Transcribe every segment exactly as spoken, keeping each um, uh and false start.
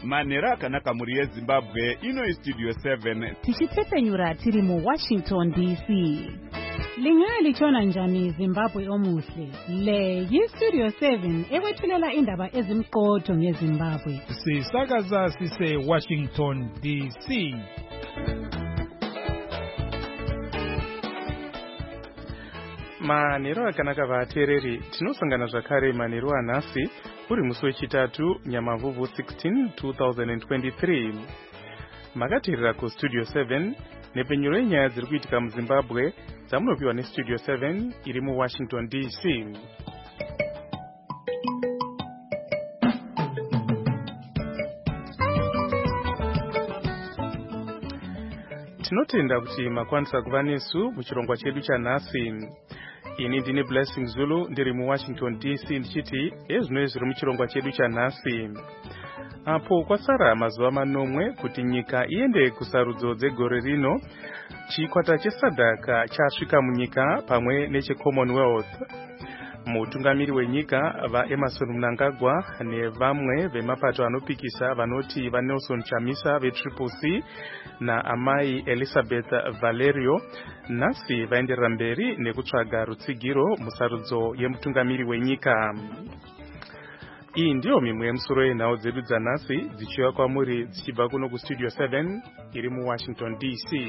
manhero akanaka mhuri yezimbabwe. Ino istudio seven tichitsepenyura tiri muwashington D C. Lingaya lichona njani Zimbabwe omuhle? Le yistudio seven ekwethulela indaba ezimqotho ngeZimbabwe. Sisakaza sise Washington D C. Manhero akanaka vateereri, tinosangana zvakare manhero anhasi uri musi wechitatu Nyamavhuvhu sixteen two thousand twenty-three. Makateerera kustudio seven nepenyuro yenyaya dziri kuitika muZimbabwe dzamunopiwa nestudio seven iri muWashington D C. Tinotenda kuti makwanisa kuva nesu muchirongwa chedu chanhasi. Ini ndine Blessing Zulu ndiri muWashington D C ndichiti ezvino zviri muchirongwa chedu chanhasi. Apo kwasara mazuva manomwe kuti nyika iende kusarudzo dzegore rino, chikwata chesadhaka chasvika munyika pamwe necheCommonwealth. Mutungamiri wenyika vaEmmerson Mnangagwa nevamwe vemapato anopikisa vanoti vaNelson Chamisa veTriple C naamai Elizabeth Valerio nhasi vaenderera mberi nekutsvaga rutsigiro musarudzo yemutungamiri wenyika. Iyi ndiyo mimwe yemusoro yenhau dzedu dzanhasi dzichiuya kwamuri dzichibva kuno kustudio seven iri muWashington D C.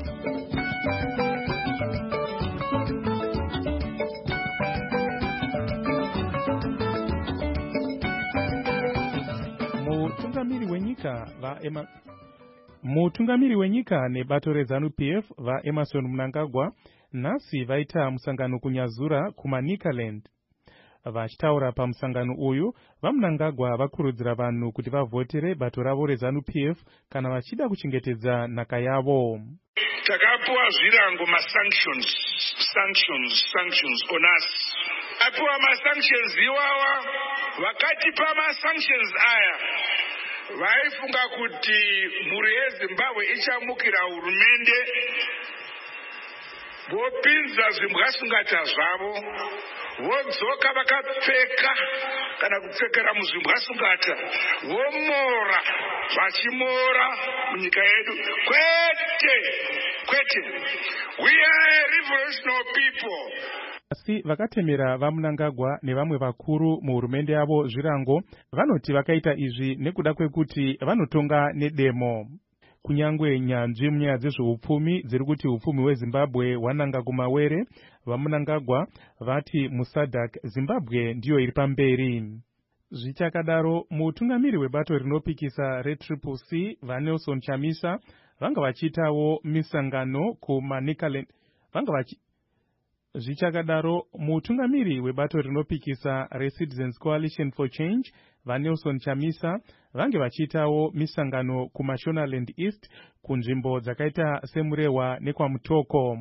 Mutungamiri wenyika vaema Mutungamiri wenyika nebato reZANU-P F vaEmmerson Mnangagwa nhasi vaita musangano kunyazura kumaNicaland. Vachitaura pamusangano uyu, vaMnangagwa vakurudzira vanhu kuti vavhotere bato ravo reZANU-P F kana vachida kuchengetedza nhaka yavo. Takapuwa zvirango masanctions sanctions sanctions on us. Apuwa masanctions iwawa, vakatipa masanctions aya vaifunga kuti mhuri yeZimbabwe ichamukira hurumende, vopinza zvimbwasungata zvavo, vodzoka vakapfeka kana kupfekera muzvimbwasungata, vomora vachimora munyika yedu. Kwete, kwete. We are a revolutionary people. Asi vakatemera vaMnangagwa nevamwe vakuru muhurumende yavo zvirango vanoti vakaita izvi nekuda kwekuti vanotonga nedemo. Kunyangwe nyanzvi munyaya dzezveupfumi dziri kuti upfumi hweZimbabwe hwananga kumawere, vaMnangagwa vati musadhak Zimbabwe ndiyo iri pamberi. Zvichakadaro, mutungamiri webato rinopikisa reTriple C vaNelson Chamisa vanga vachiitawo misangano kumaNicaland vanga vachi Zvichakadaro, mutungamiri webato rinopikisa reCitizens Coalition for Change vaNelson Chamisa vange vachiitawo misangano kuMashonaland East kunzvimbo dzakaita semurehwa nekwamutoko.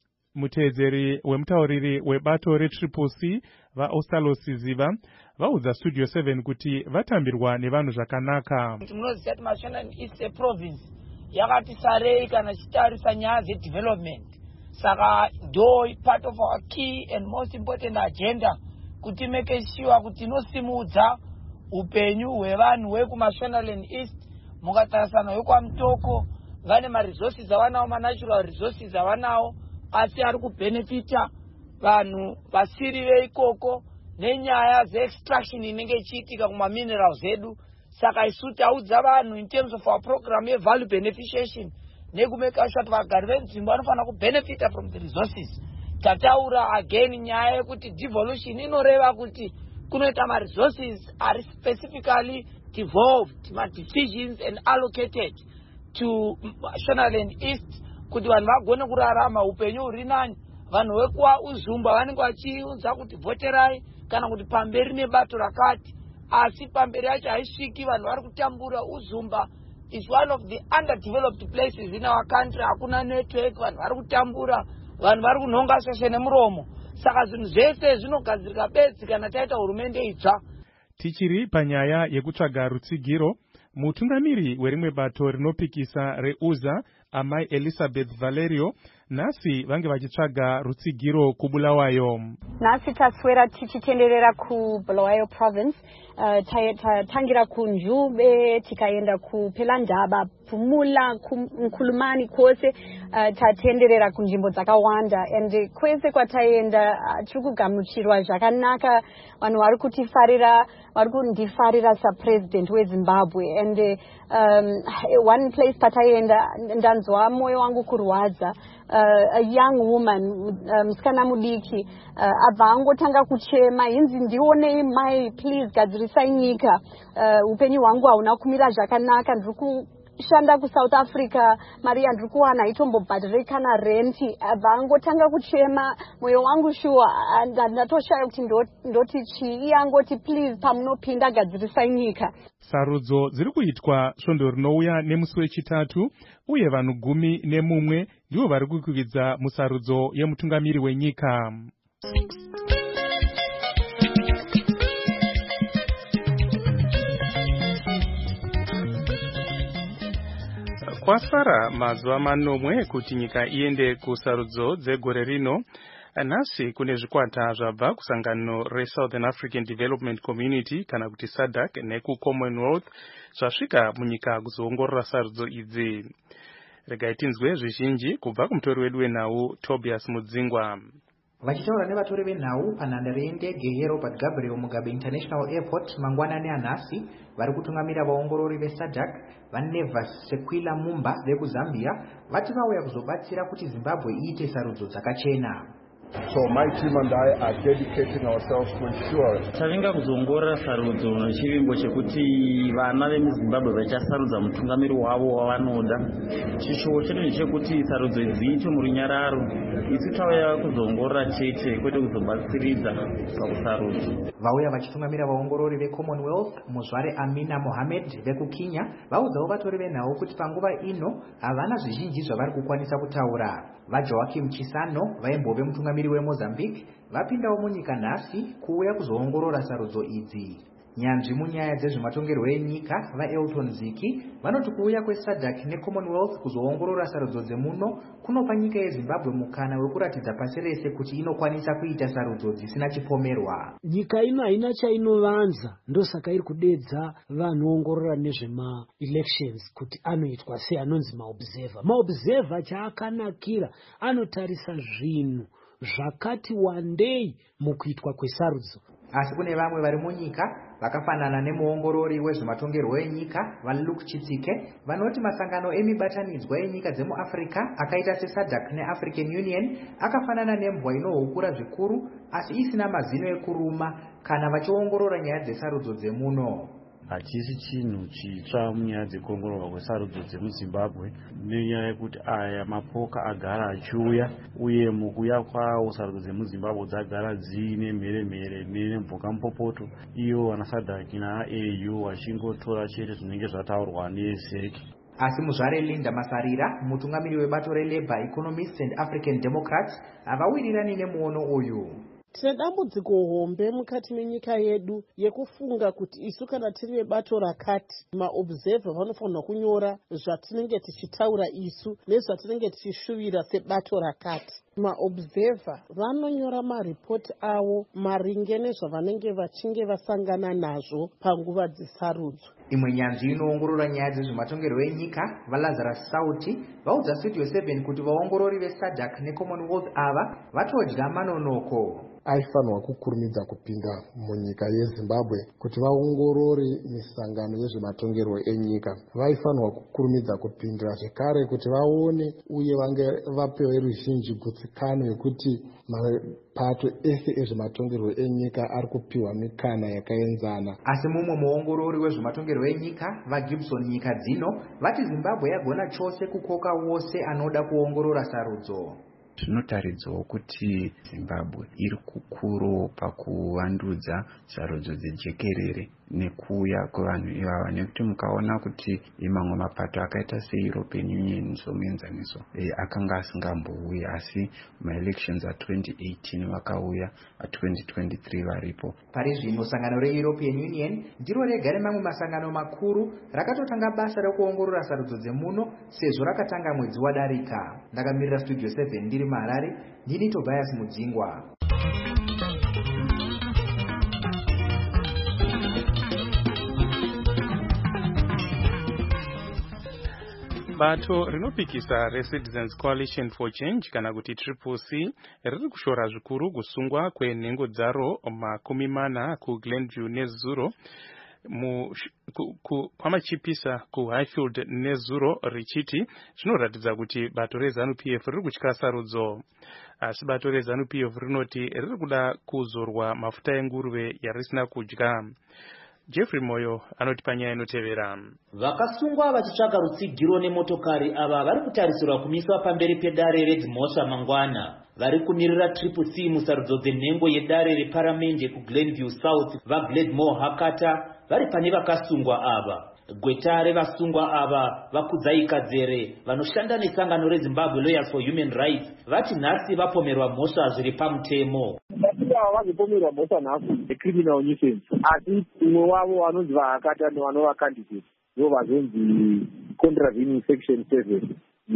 Muteedzeri wemutauriri webato reTriple C vaOstalo Siziva vaudza studio seven kuti vatambirwa nevanhu zvakanaka. Tinoziva kuti Mashonaland East a province yakati sarei kana chitarisa nyaya dzedevelopment. Saka do part of our key and most important agenda kuti make sure kuti inosimudza upenyu hwevanhu vekuMashonaland East mukatarisana wekwamutoko. Vane maresources avanawo, manatural resources avanawo, asi ari kubenefita vanhu vasiri veikoko nenyaya dzeextraction inenge ichiitika kumaminerals edu. Saka isu taudza vanhu in terms of our program yevalue beneficiation nekumeka sure kuti vagari veNzimba vanofana kubenefita from the resources. Tataura again nyaya yekuti devolution inoreva kuti kunoita ma-resources are specifically devolved, ma-decisions and allocated to Mashonaland East kuti vanhu vagone kurarama upenyu huri nani. Vanhu vekuwa uZumba vanenge vachiudza kuti voterai kana kuti pamberi nebato rakati, asi pamberi yacho haisviki, vanhu vari kutambura. uZumba is one of the underdeveloped places in our country. Hakuna network, vanhu vari kutambura, vanhu vari kunhonga shoshe nemuromo. Saka zvinhu zvese zvinogadzirika bedzi kana taita hurumende itsva. Tichiri panyaya yekutsvaga rutsigiro, mutungamiri werimwe bato rinopikisa reUZA amai Elizabeth Valerio nhasi vange vachitsvaga rutsigiro kubulawayo. Nhasi taswera tichitenderera kuBulawayo province, uh, tatangira kunjube tikaenda kuPhelandaba, Phumula, Mkhulumani kwose, uh, tatenderera kunzvimbo dzakawanda, and kwese kwataenda uh, tiri kugamuchirwa zvakanaka, vanhu vari kutifarira, vari kundifarira sapresident weZimbabwe, and um, one place pataenda ndanzwa moyo wangu kurwadza. Uh, a young woman, musikana um, mudiki, uh, abva angotanga kuchema, inzi ndionei mai, please gadzirisai nyika, uh, upenyu hwangu hauna kumira zvakanaka, ndiri kushanda kuSouth Africa, mari yandiri kuwana haitombobhadhiri kana renti. Abva angotanga kuchema, moyo wangu shuwa ndatoshaya kuti ndoti chii. Iye angoti please pamunopinda gadzirisai nyika. Sarudzo dziri kuitwa svondo rinouya nemusi wechitatu, uye vanhu gumi nemumwe ndivo vari kukwikwidzwa musarudzo yemutungamiri wenyika. Kwasara mazuva manomwe kuti nyika iende kusarudzo dzegore rino. Nhasi kune zvikwata zvabva kusangano reSouthern African Development Community kana kuti SADC nekuCommonwealth zvasvika munyika kuzoongorora sarudzo idzi. Regai tinzwe zvizhinji kubva kumutori wedu wenhau Tobias Mudzingwa. Vachitaura nevatori venhau panhandare yendege yeRobert Gabriel Mugabe International Airport mangwanani anhasi, vari kutungamira vaongorori veSADC vaNevas Sekwila Mumba vekuZambia vati vauya kuzobatsira kuti Zimbabwe iite sarudzo dzakachena. So my team and I are dedicating ourselves to ensure tavenga kuzoongorora sarudzo nechivimbo chekuti vana vemuZimbabwe vachasarudza mutungamiri wavo wavanoda. Chishuwo chedu ndechekuti sarudzo dziitwe murunyararo. Isu tauya kuzoongorora chete kwete kuzobatsiridza pakusarudzo. Vauya vachitungamira vaongorori veCommonwealth muzvare Amina Mohammed vekuKenya vaudzawo vatori venhau kuti panguva ino havana zvizhinji zvavari kukwanisa kutaura. VaJoakim Chisano vaimbove mutungamiri weMozambique vapindawo munyika nhasi kuuya kuzoongorora sarudzo idzi. Nyanzvi munyaya dzezvematongerwo enyika vaElton Ziki vanoti kuuya kweSADC neCommonwealth kuzoongorora sarudzo dzemuno kunopa nyika yeZimbabwe mukana wekuratidza pasi rese kuti inokwanisa kuita sarudzo dzisina chipomerwa. Nyika ino haina chainovanza, ndosaka iri kudedza vanoongorora nezvema elections kuti anoitwa sei anonzi maobserver. Maobserver chaakanakira anotarisa zvinhu zvakati wandei mukuitwa kwesarudzo. Asi kune vamwe vari munyika vakafanana nemuongorori wezvematongerwo enyika vaLuke Chitsike vanoti masangano emibatanidzwa enyika dzemuAfrica akaita seSADC neAfrican Union akafanana nembwa inohukura zvikuru asi isina mazino ekuruma kana vachiongorora nyaya dzesarudzo dzemuno. Hachisi chinhu chitsva munyaya dzekuongororwa kwesarudzo dzemuZimbabwe nenyaya yekuti aya mapoka agara achiuya, uye mukuuya kwawo sarudzo dzemuZimbabwe dzagara dziine mheremhere nemboka mupopoto, iyo vanaSADC naA U vachingotora chete zvinenge zvataurwa neZEC. Asi muzvare Linda Masarira mutungamiri webato reLabour Economists and African Democrats havawirirani nemuono uyu. Tine dambudziko hombe mukati menyika yedu yekufunga kuti isu kana tiri vebato rakati maobserver vanofanirwa kunyora zvatinenge tichitaura isu nezvatinenge tichishuvira sebato rakati. Maobserver vanonyora maripoti avo maringe nezvavanenge vachinge vasangana nazvo panguva dzesarudzo. Imwe nyanzvi inoongorora nyaya dzezvematongerwo enyika vaLazarus Sauti vaudza Studio seven kuti vaongorori veSADC neCommonwealth ava vatodya manonoko. Aifanwa kukurumidza kupinda munyika yeZimbabwe kuti vaongorore misangano yezvematongerwo enyika. Vaifanwa kukurumidza kupindira zvekare kuti vaone uye vange vapewe ruzhinji gutsikano yekuti mapato ese ezvematongerwo enyika ari kupiwa mikana yakaenzana. Asi mumwe muongorori wezvematongerwo enyika vaGibson nyika dzino vati Zimbabwe yagona chose kukoka wose anoda kuongorora sarudzo. Zvinotaridzawo kuti Zimbabwe iri kukuru pakuvandudza sarudzo dzejekerere nekuuya kwevanhu ivava, nekuti mukaona kuti mamwe mapato akaita seEuropean Union somuenzaniso e, akanga asingambouyi, asi maelections a twenty eighteen vakauya, a twenty twenty-three varipo. Pari zvino sangano reEuropean Union ndiro rega remamwe masangano makuru rakatotanga basa rekuongorora sarudzo dzemuno sezvo rakatanga mwedzi wadarika. Ndakamirira Studio seven ndiri muHarare, ndini Tobias Mudzingwa. Bato rinopikisa reCitizens Coalition for Change kana kuti Triple C riri kushora zvikuru kusungwa kwenhengo dzaro makumi mana kuGlenview neZuro mu kwamachipisa kuHighfield neZuro richiti zvinoratidza kuti bato reZANU-P F riri kutya sarudzo. Asi bato reZANU-P F rinoti riri kuda kuzorwa mafuta enguruve yarisina kudya. Jeffrey Moyo anoti panyaya inotevera. Vakasungwa vachitsvaka rutsigiro nemotokari ava vari kutarisirwa kumiswa pamberi pedare redzimhosva mangwana. Vari kumirira Triple C musarudzo dzenhengo yedare reparamende kuGlenview South vaGladmore Hakata vari pane vakasungwa ava. Gweta revasungwa ava Vakudzai Kadzere vanoshanda nesangano reZimbabwe Lawyers for Human Rights vati nhasi vapomerwa mhosva zviri pamutemo. Vazipomerwa mhosva nhasi yecriminal nuisance, asi umwe wavo vanonzi vaHakata nevanova candidate ndo vazonzi contravening section seven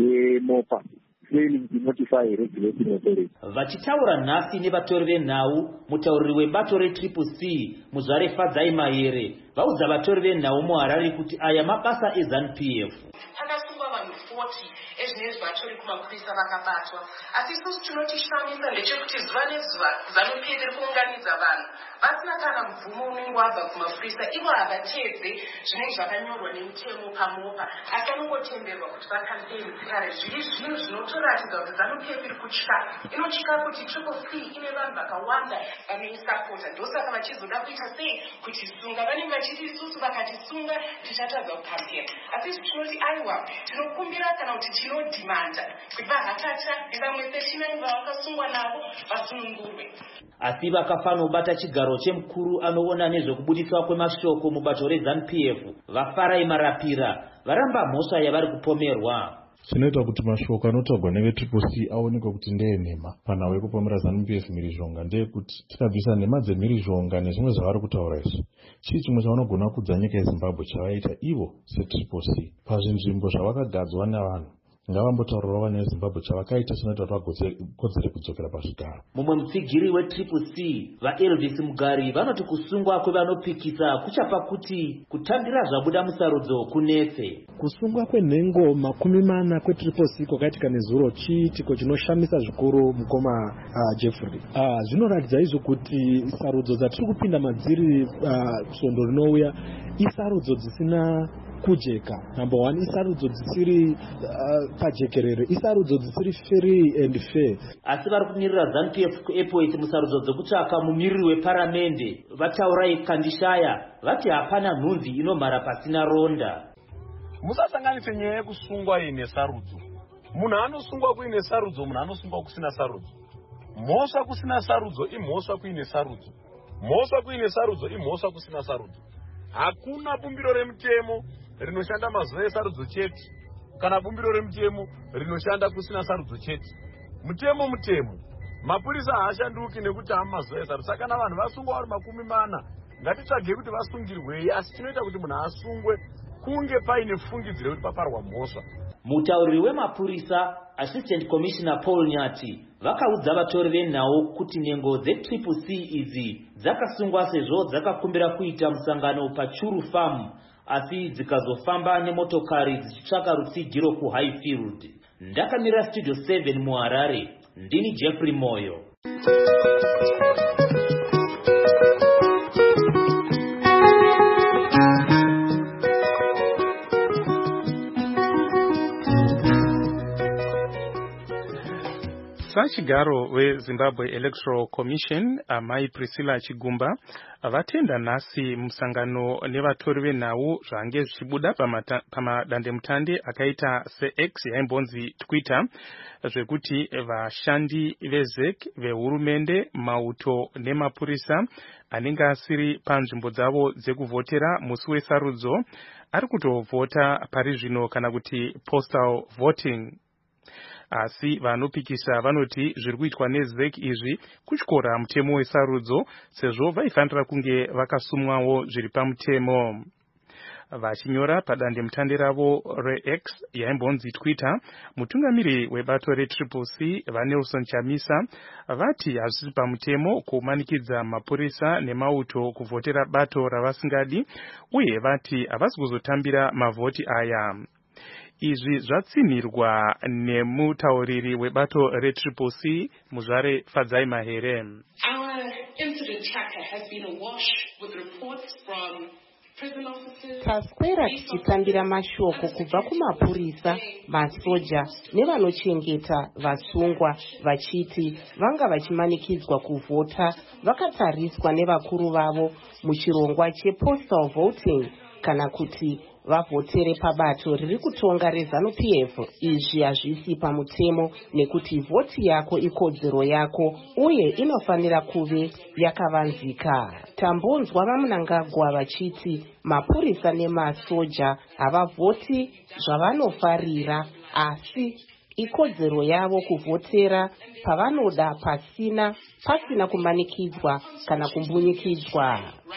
yeMopa failing to notify regulating authority. Vachitaura nhasi nevatori venhau, mutauriri webato reTriple C Muzvare Fadzai Maere vaudza vatori venhau muHarare kuti aya mabasa eZANU-P F. Pakasungwa vanhu forty ezvinezvi vatori kumapurisa vakabatwa, asi isusu tinotishamisa ndechekuti zuva nezuva ZANU-P F iri kuunganidza vanhu vasina kana mvumo unenge wabva kumapurisa, ivo havateedze zvinenge zvakanyorwa nemutemo paMopa, asi vanongotenderwa kuti vakampeni kare. Zviri zvinhu zvinotoratidza kuti ZANU-P F iri kutya, inotya kuti Triple C ine vanhu vakawanda vanoisapota, ndosaka vachizoda kuita sei kuti sunga. Vanenge vachiti isusu vakatisunga tichatadza kukampeni, asi isu tinoti aiwa, tinokumbira kana kuti tinodhimanda kuti vaHakata nevamwe thirty-nine vavakasungwa navo vasunungurwe. Asi vakafanobata chigaro chemukuru anoona nezvekubudiswa kwemashoko mubato reZANU-P F vaFarai Marapira varamba mhosva yavari kupomerwa. Chinoita kuti mashoko anotaurwa neveTriple C aonekwe kuti ndeyenhema panhau yekupomera ZANU-P F mhirizhonga ndeyekuti tikabvisa nhema dzemhirizhonga nezvimwe zvavari kutaura izvi, chii chimwe chavanogona kudza nyika yeZimbabwe chavaita ivo seTriple C pazvinzvimbo zvavakagadzwa navanhu? Ngavambotaurirawo vana veZimbabwe chavakaita chinoita kuti vakodzere kudzokera pazvigaro. Mumwe mutsigiri weTriple C vaElvis Mugari vanoti kusungwa kwevanopikisa kuchapa kuti kutambira zvabuda musarudzo kunetse. Kusungwa kwenhengo makumi mana kweTriple C kwakaitika neZuro chiitiko chinoshamisa zvikuru mukoma uh, Jeffrey. Uh, zvinoratidza izvo kuti sarudzo dzatiri kupinda madziri uh, svondo rinouya isarudzo dzisina kujeka. Number one, isarudzo dzisiri uh, pajekerere, isarudzo dzisiri free and fair. Asi vari kumirira ZANU-P F kuEpoint musarudzo dzekutsvaka mumiriri weparamende vataurai Kandishaya vati hapana nhunzi inomhara pasina ronda. Musasanganise nyaya yekusungwa ine sarudzo. Munhu anosungwa kuine sarudzo, munhu anosungwa kusina sarudzo. Mhosva kusina sarudzo imhosva kuine sarudzo. Mhosva kuine sarudzo imhosva kusina sarudzo. Hakuna bumbiro remutemo rinoshanda mazuva esarudzo chete kana bumbiro remutemo rinoshanda kusina sarudzo chete. Mutemo mutemo. Mapurisa haashanduki nekuti hamazuva esarudzo. Saka kana vanhu vasungwa vari makumi mana ngatitsvage kuti vasungirwei, asi chinoita kuti munhu asungwe kunge paine fungidziro kuti paparwa mhosva. Mutauriri wemapurisa Assistant Commissioner Paul Nyati vakaudza vatori venhau kuti nhengo dzeTriple C idzi dzakasungwa sezvo dzakakumbira kuita musangano paChuru Farm, asi dzikazofamba nemotokari dzichitsvaka rutsigiro kuHighfield. Ndakamirira Studio seven muHarare, ndini Jeffrey Moyo. Sachigaro weZimbabwe Electoral Commission amai Priscilla Chigumba vatenda nhasi musangano nevatori venhau zvange zvichibuda pamadandemutande akaita seX yaimbonzi Twitter zvekuti vashandi veZEC vehurumende mauto nemapurisa anenge asiri panzvimbo dzavo dzekuvhotera musi wesarudzo ari kutovhota pari zvino kana kuti postal voting. Asi vanopikisa vanoti zviri kuitwa neZEC izvi kutyora mutemo wesarudzo sezvo vaifanira kunge vakasumwawo zviri pamutemo. Vachinyora padandemutande ravo reX yaimbonzi Twitter, mutungamiri webato reTriple C vaNelson Chamisa vati hazvisi pamutemo kumanikidza mapurisa nemauto kuvhotera bato ravasingadi uye vati havasi kuzotambira mavhoti aya. Izvi zvatsinirwa nemutauriri webato reTriple C Muzvare Fadzai Mahere. Our incident tracker has been awash with reports from prison officers. Taswera tichitambira mashoko kubva kumapurisa, masoja nevanochengeta vasungwa vachiti vanga vachimanikidzwa kuvhota vakatariswa nevakuru vavo muchirongwa chepostal voting kana kuti vavhotere pabato riri kutonga reZANU P F. Izvi hazvisi pamutemo nekuti vhoti yako ikodzero yako uye inofanira kuve yakavanzika. Tambonzwa vaMnangagwa vachiti mapurisa nemasoja havavhoti zvavanofarira asi ikodzero yavo kuvhotera pavanoda pasina pasina kumanikidzwa kana kumbunyikidzwa.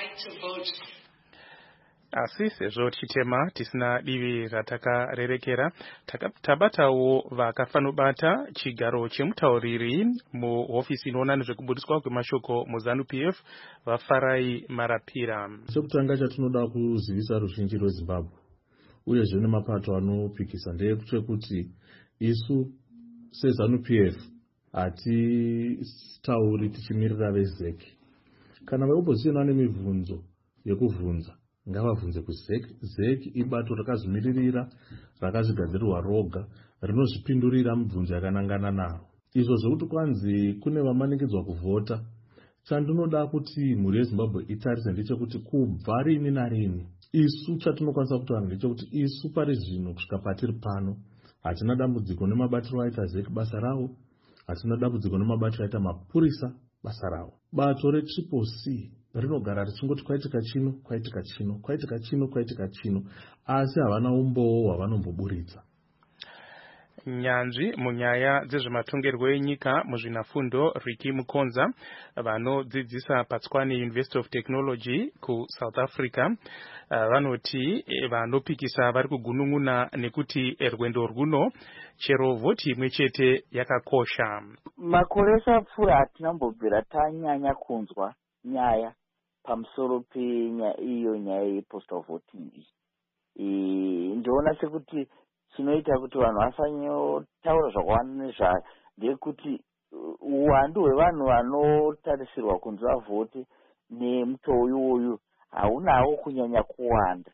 Asi sezvo tichitema tisina divi ratakarerekera tabatawo vakafanobata chigaro chemutauriri muhofisi inoona nezvekubudiswa kwemashoko muZANU P F vaFarai Marapira. Chekutanga chatinoda kuzivisa ruzhinji rweZimbabwe uyezve nemapato anopikisa ndechekuti isu seZANU P F hatitauri tichimirira veZEC. Kana veopposition vane mibvunzo yekuvhunza ngavabvunze kuZEC. ZEC ibato rakazvimiririra rakazvigadzirirwa roga rinozvipindurira mibvunzo yakanangana naro. Izvo zvekuti kwanzi kune vamanikidzwa kuvhota, chandinoda kuti mhuri yeZimbabwe itarise ndechekuti kubva rini narini isu chatinokwanisa kutaura ndechekuti isu pari zvino kusvika patiri pano hatina dambudziko nemabatiro aita ZEC basa rawo, hatina dambudziko nemabatiro aita mapurisa basa rawo. Bato reTriple C rinogara richingoti kwaitika chino kwaitika chino kwaitika chino kwaitika chino asi havana umbowo hwavanomboburitsa. Nyanzvi munyaya dzezvematongerwo enyika muzvinafundo Ricky Mukonza vanodzidzisa paTswane University of Technology kuSouth Africa vanoti vanopikisa vari kugunun'una nekuti rwendo rwuno chero vhoti imwe chete yakakosha. Makore apfuura hatinambobvira tanyanya kunzwa nyaya pamusoro peiyo nyaya yepostal voting iyi. Ndoona sekuti chinoita kuti vanhu vasanyotaura zvakawanda nezvayo ndekuti uwandu hwevanhu vanotarisirwa kunzi vavhote nemutoo iwoyu haunawo kunyanya kuwanda.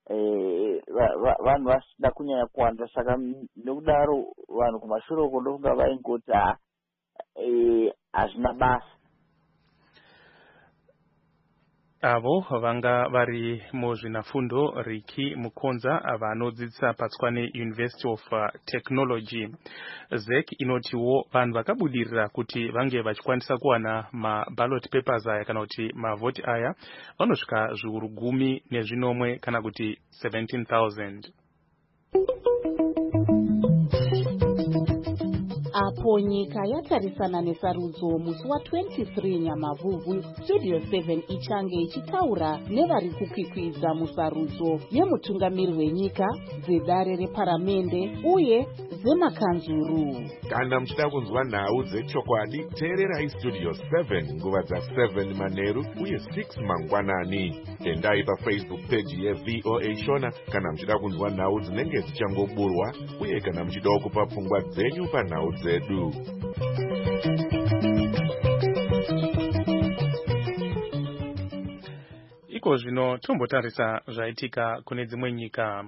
Vanhu vasina kunyanya kuwanda, saka nekudaro vanhu kumashure uko ndofunga vaingoti hazvina basa. Avo vanga vari muzvinafundo Ricky Mukonza vanodzidzisa paTswane University of Technology. ZEC inotiwo vanhu vakabudirira kuti vange vachikwanisa kuwana maballot papers aya kana kuti mavhoti aya vanosvika zviuru gumi nezvinomwe kana kuti seventeen thousand. Apo nyika yatarisana nesarudzo musi wa-twenty-three Nyamavhuvhu, Studio seven ichange ichitaura nevari kukwikwidza musarudzo yemutungamiri wenyika, dzedare reparamende uye dzemakanzuru. Kana muchida kunzwa nhau dzechokwadi, teererai Studio seven nguva dza-seven manheru uye six mangwanani. Endai paFacebook page yeV O A Shona kana muchida kunzwa nhau dzinenge dzichangoburwa uye kana muchida kupa pfungwa dzenyu panhau dzedu. Iko zvino tombotarisa zvaitika kune dzimwe nyika.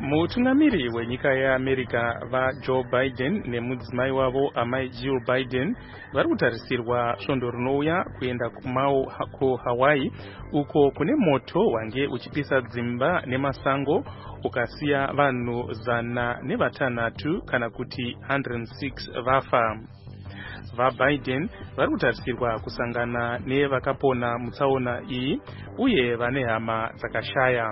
mutungamiri wenyika yeAmerica vaJoe Biden nemudzimai wavo amai Jill Biden vari kutarisirwa svondo rinouya kuenda kumau kuHawaii uko kune moto wange uchipisa dzimba nemasango ukasiya vanhu zana nevatanhatu kana kuti one hundred six vafa. VaBiden vari kutarisirwa kusangana nevakapona mutsaona iyi uye vane hama dzakashaya.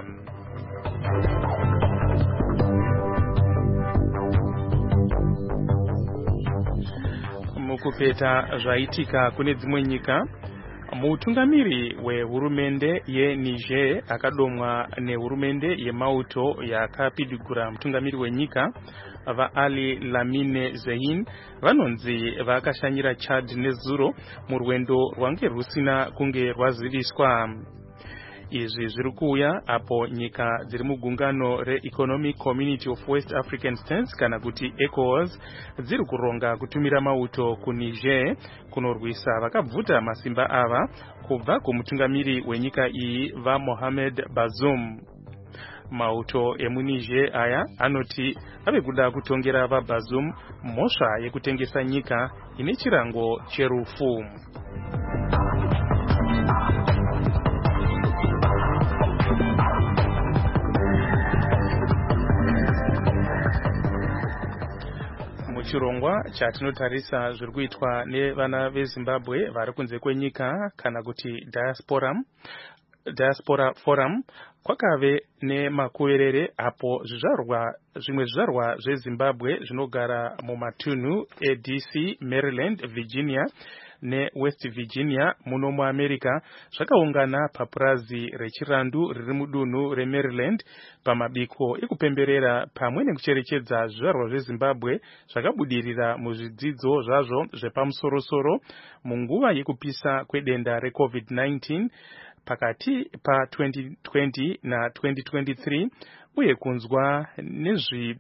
Mukupeta zvaitika kune dzimwe nyika, mutungamiri wehurumende yeNiger akadomwa nehurumende yemauto yakapidigura mutungamiri wenyika vaAli Lamine Zein vanonzi vakashanyira Chad nezuro murwendo rwange rusina kunge rwaziviswa. Izvi zviri kuuya apo nyika dziri mugungano reEconomic Community of West African States kana kuti ECOWAS dziri kuronga kutumira mauto kuNiger kunorwisa vakabvuta masimba ava kubva kumutungamiri wenyika iyi vaMohamed Bazoum. Mauto emuNiger aya anoti ave kuda kutongera vaBazoum mhosva yekutengesa nyika ine chirango cherufu. Chirongwa chatinotarisa zviri kuitwa nevana veZimbabwe vari kunze kwenyika kana kuti diaspora diaspora forum kwakave nemakuverere apo zvizvarwa zvimwe zvizvarwa zveZimbabwe zvinogara mumatunhu eD C, Maryland, Virginia neWest Virginia muno muAmerica zvakaungana papurazi rechirandu riri mudunhu reMaryland pamabiko ekupemberera pamwe nekucherechedza zvizvarwa zveZimbabwe zvakabudirira muzvidzidzo zvazvo zvepamusorosoro munguva yekupisa kwedenda reCovid nineteen pakati pa twenty twenty na twenty twenty-three uye kunzwa nezvi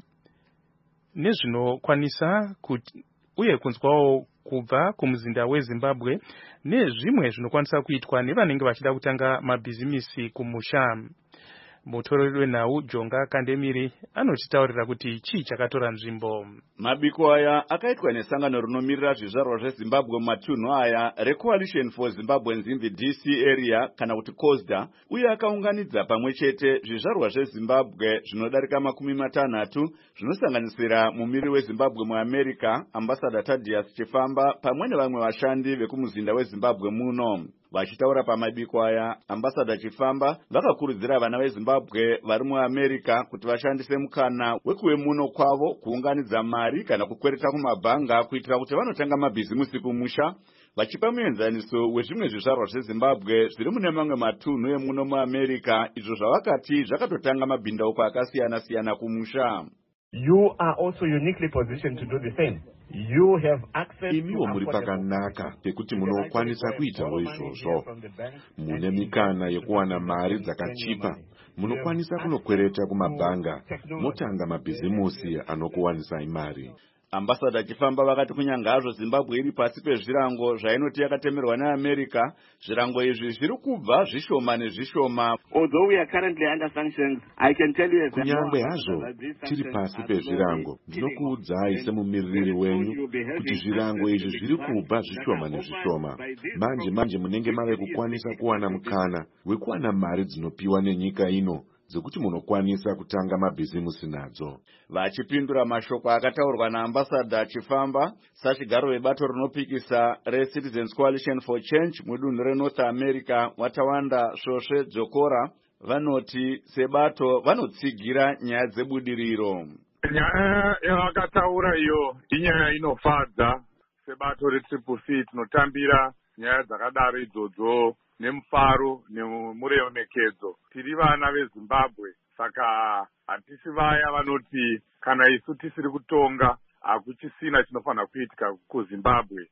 nezvinokwanisa kuti uye kunzwawo kubva kumuzinda weZimbabwe nezvimwe zvinokwanisa kuitwa nevanenge vachida kutanga mabhizimisi kumusha. Mutoreri wenhau Jonga Kandemiri anotitaurira kuti chii chakatora nzvimbo. Mabiko aya akaitwa nesangano rinomirira zvizvarwa zveZimbabwe mumatunhu aya reCoalition for Zimbabweans in the D C area kana kuti COSDA uye akaunganidza pamwe chete zvizvarwa zveZimbabwe zvinodarika makumi matanhatu zvinosanganisira mumiri weZimbabwe muAmerica Ambassador Thaddeus Chifamba pamwe nevamwe vashandi vekumuzinda weZimbabwe muno. Vachitaura pamabiko aya, Ambassador Chifamba vakakurudzira vana veZimbabwe vari muAmerica kuti vashandise mukana wekuve muno kwavo kuunganidza mari kana kukwereta kumabhanga kuitira kuti vanotanga mabhizimusi kumusha, vachipa muenzaniso wezvimwe zvizvarwa zveZimbabwe zviri mune mamwe matunhu emuno muAmerica izvo zvavakati zvakatotanga mabhindauko akasiyana siyana kumusha. You are also uniquely positioned to do the same. You have access imiwo muri pakanaka pekuti munokwanisa kuitawo izvozvo. Mune mikana yekuwana mari dzakachipa, munokwanisa kunokwereta kumabhanga, motanga mabhizimusi anokuwanisai mari. Ambassador Chifamba vakati kunyanga hazvo Zimbabwe iri pasi pezvirango zvainoti yakatemerwa neAmerica, zvirango izvi zviri kubva zvishoma nezvishoma. Although we are currently under sanctions, I can tell you kunyangwe hazvo tiri pasi pezvirango, ndinokuudzai semumiriri wenyu kuti zvirango izvi zviri kubva zvishoma nezvishoma. Manje manje munenge mave kukwanisa kuwana mukana wekuwana mari dzinopiwa nenyika ino dzekuti munokwanisa kutanga mabhizimusi nadzo. Vachipindura mashoko akataurwa naAmbassador Chifamba sachigaro vebato rinopikisa reCitizens Coalition for Change mudunhu reNorth America Watawanda Svosve Dzokora vanoti sebato vanotsigira nyaya dzebudiriro. Nyaya yavakataura iyo inyaya inofadza. Sebato reTriple C tinotambira nyaya dzakadaro idzodzo nemufaro nemuremekedzo. Tiri vana veZimbabwe, saka hatisi vaya vanoti kana isu tisiri kutonga hakuchisina chinofanira kuitika kuZimbabwe.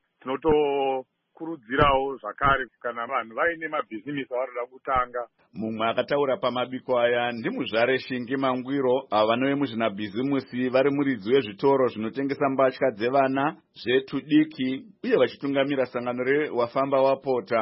Tinotokurudzirawo zvakare kana vanhu vaine mabhizimusi avanoda kutanga. Mumwe akataura pamabiko aya ndimuzvare Shingi Mangwiro, ava vanove muzvinabhizimusi vari muridzi wezvitoro zvinotengesa mbatya dzevana zvetudiki uye vachitungamira sangano reWafamba Wapota.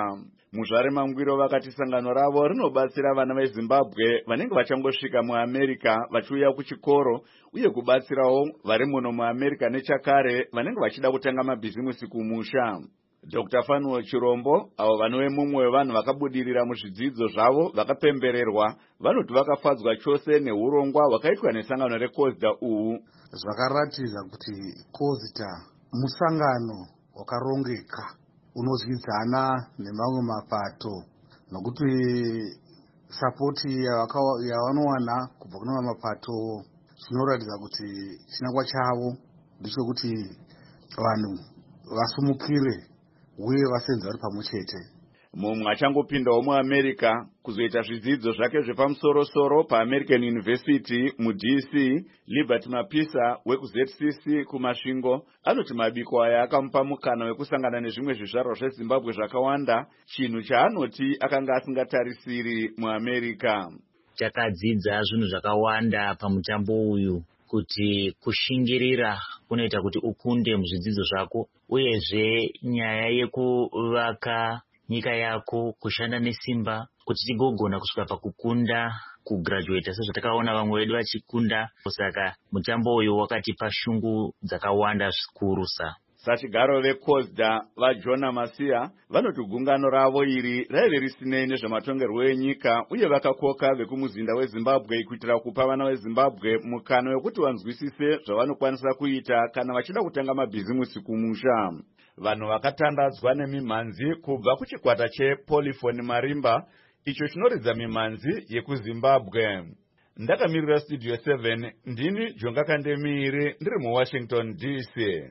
Muzvare Mangwiro vakati sangano ravo rinobatsira vana veZimbabwe vanenge vachangosvika muAmerica vachiuya kuchikoro uye kubatsirawo vari muno muAmerica nechakare vanenge vachida kutanga mabhizimusi kumusha. Doctor Fanuel Chirombo, avo vanove mumwe wevanhu vakabudirira muzvidzidzo zvavo vakapembererwa, vanoti vakafadzwa chose neurongwa hwakaitwa nesangano reCOSDA uhu. Zvakaratidza kuti COSDA musangano wakarongeka unozvidzana nemamwe mapato, nokuti sapoti yavanowana kubva kune mamwe mapato zvinoratidza kuti chinangwa chavo ndechekuti vanhu vasumukire uye vasenza vari pamwe chete. Mumwe achangopindawo muAmerica kuzoita zvidzidzo zvake zvepamusoro-soro paAmerican University muD C, Liberty Mapisa wekuZ C C kumasvingo, anoti mabiko aya akamupa mukana wekusangana nezvimwe zvizvarwa zveZimbabwe zvakawanda, chinhu chaanoti akanga asingatarisiri muAmerica. Takadzidza zvinhu zvakawanda pamutambo uyu, kuti kushingirira kunoita kuti ukunde muzvidzidzo zvako, uyezve nyaya yekuvaka nyika yako, kushanda nesimba kuti tigogona kusvika pakukunda kugraduate sezvatakaona vamwe vedu vachikunda. Saka mutambo uyu wakatipa shungu dzakawanda zvikurusa. Sachigaro veCOSDA vaJona Masiya vanoti gungano ravo iri raive risinei nezvematongerwo enyika uye vakakoka vekumuzinda weZimbabwe kuitira kupa vana veZimbabwe mukana wekuti vanzwisise zvavanokwanisa kuita kana vachida kutanga mabhizimusi kumusha. Vanhu vakatandadzwa nemimhanzi kubva kuchikwata chePolyphony Marimba, icho chinoridza mimhanzi yekuZimbabwe. Ndakamirira Studio seven, ndini Jonga Kandemiri, ndiri muWashington D C.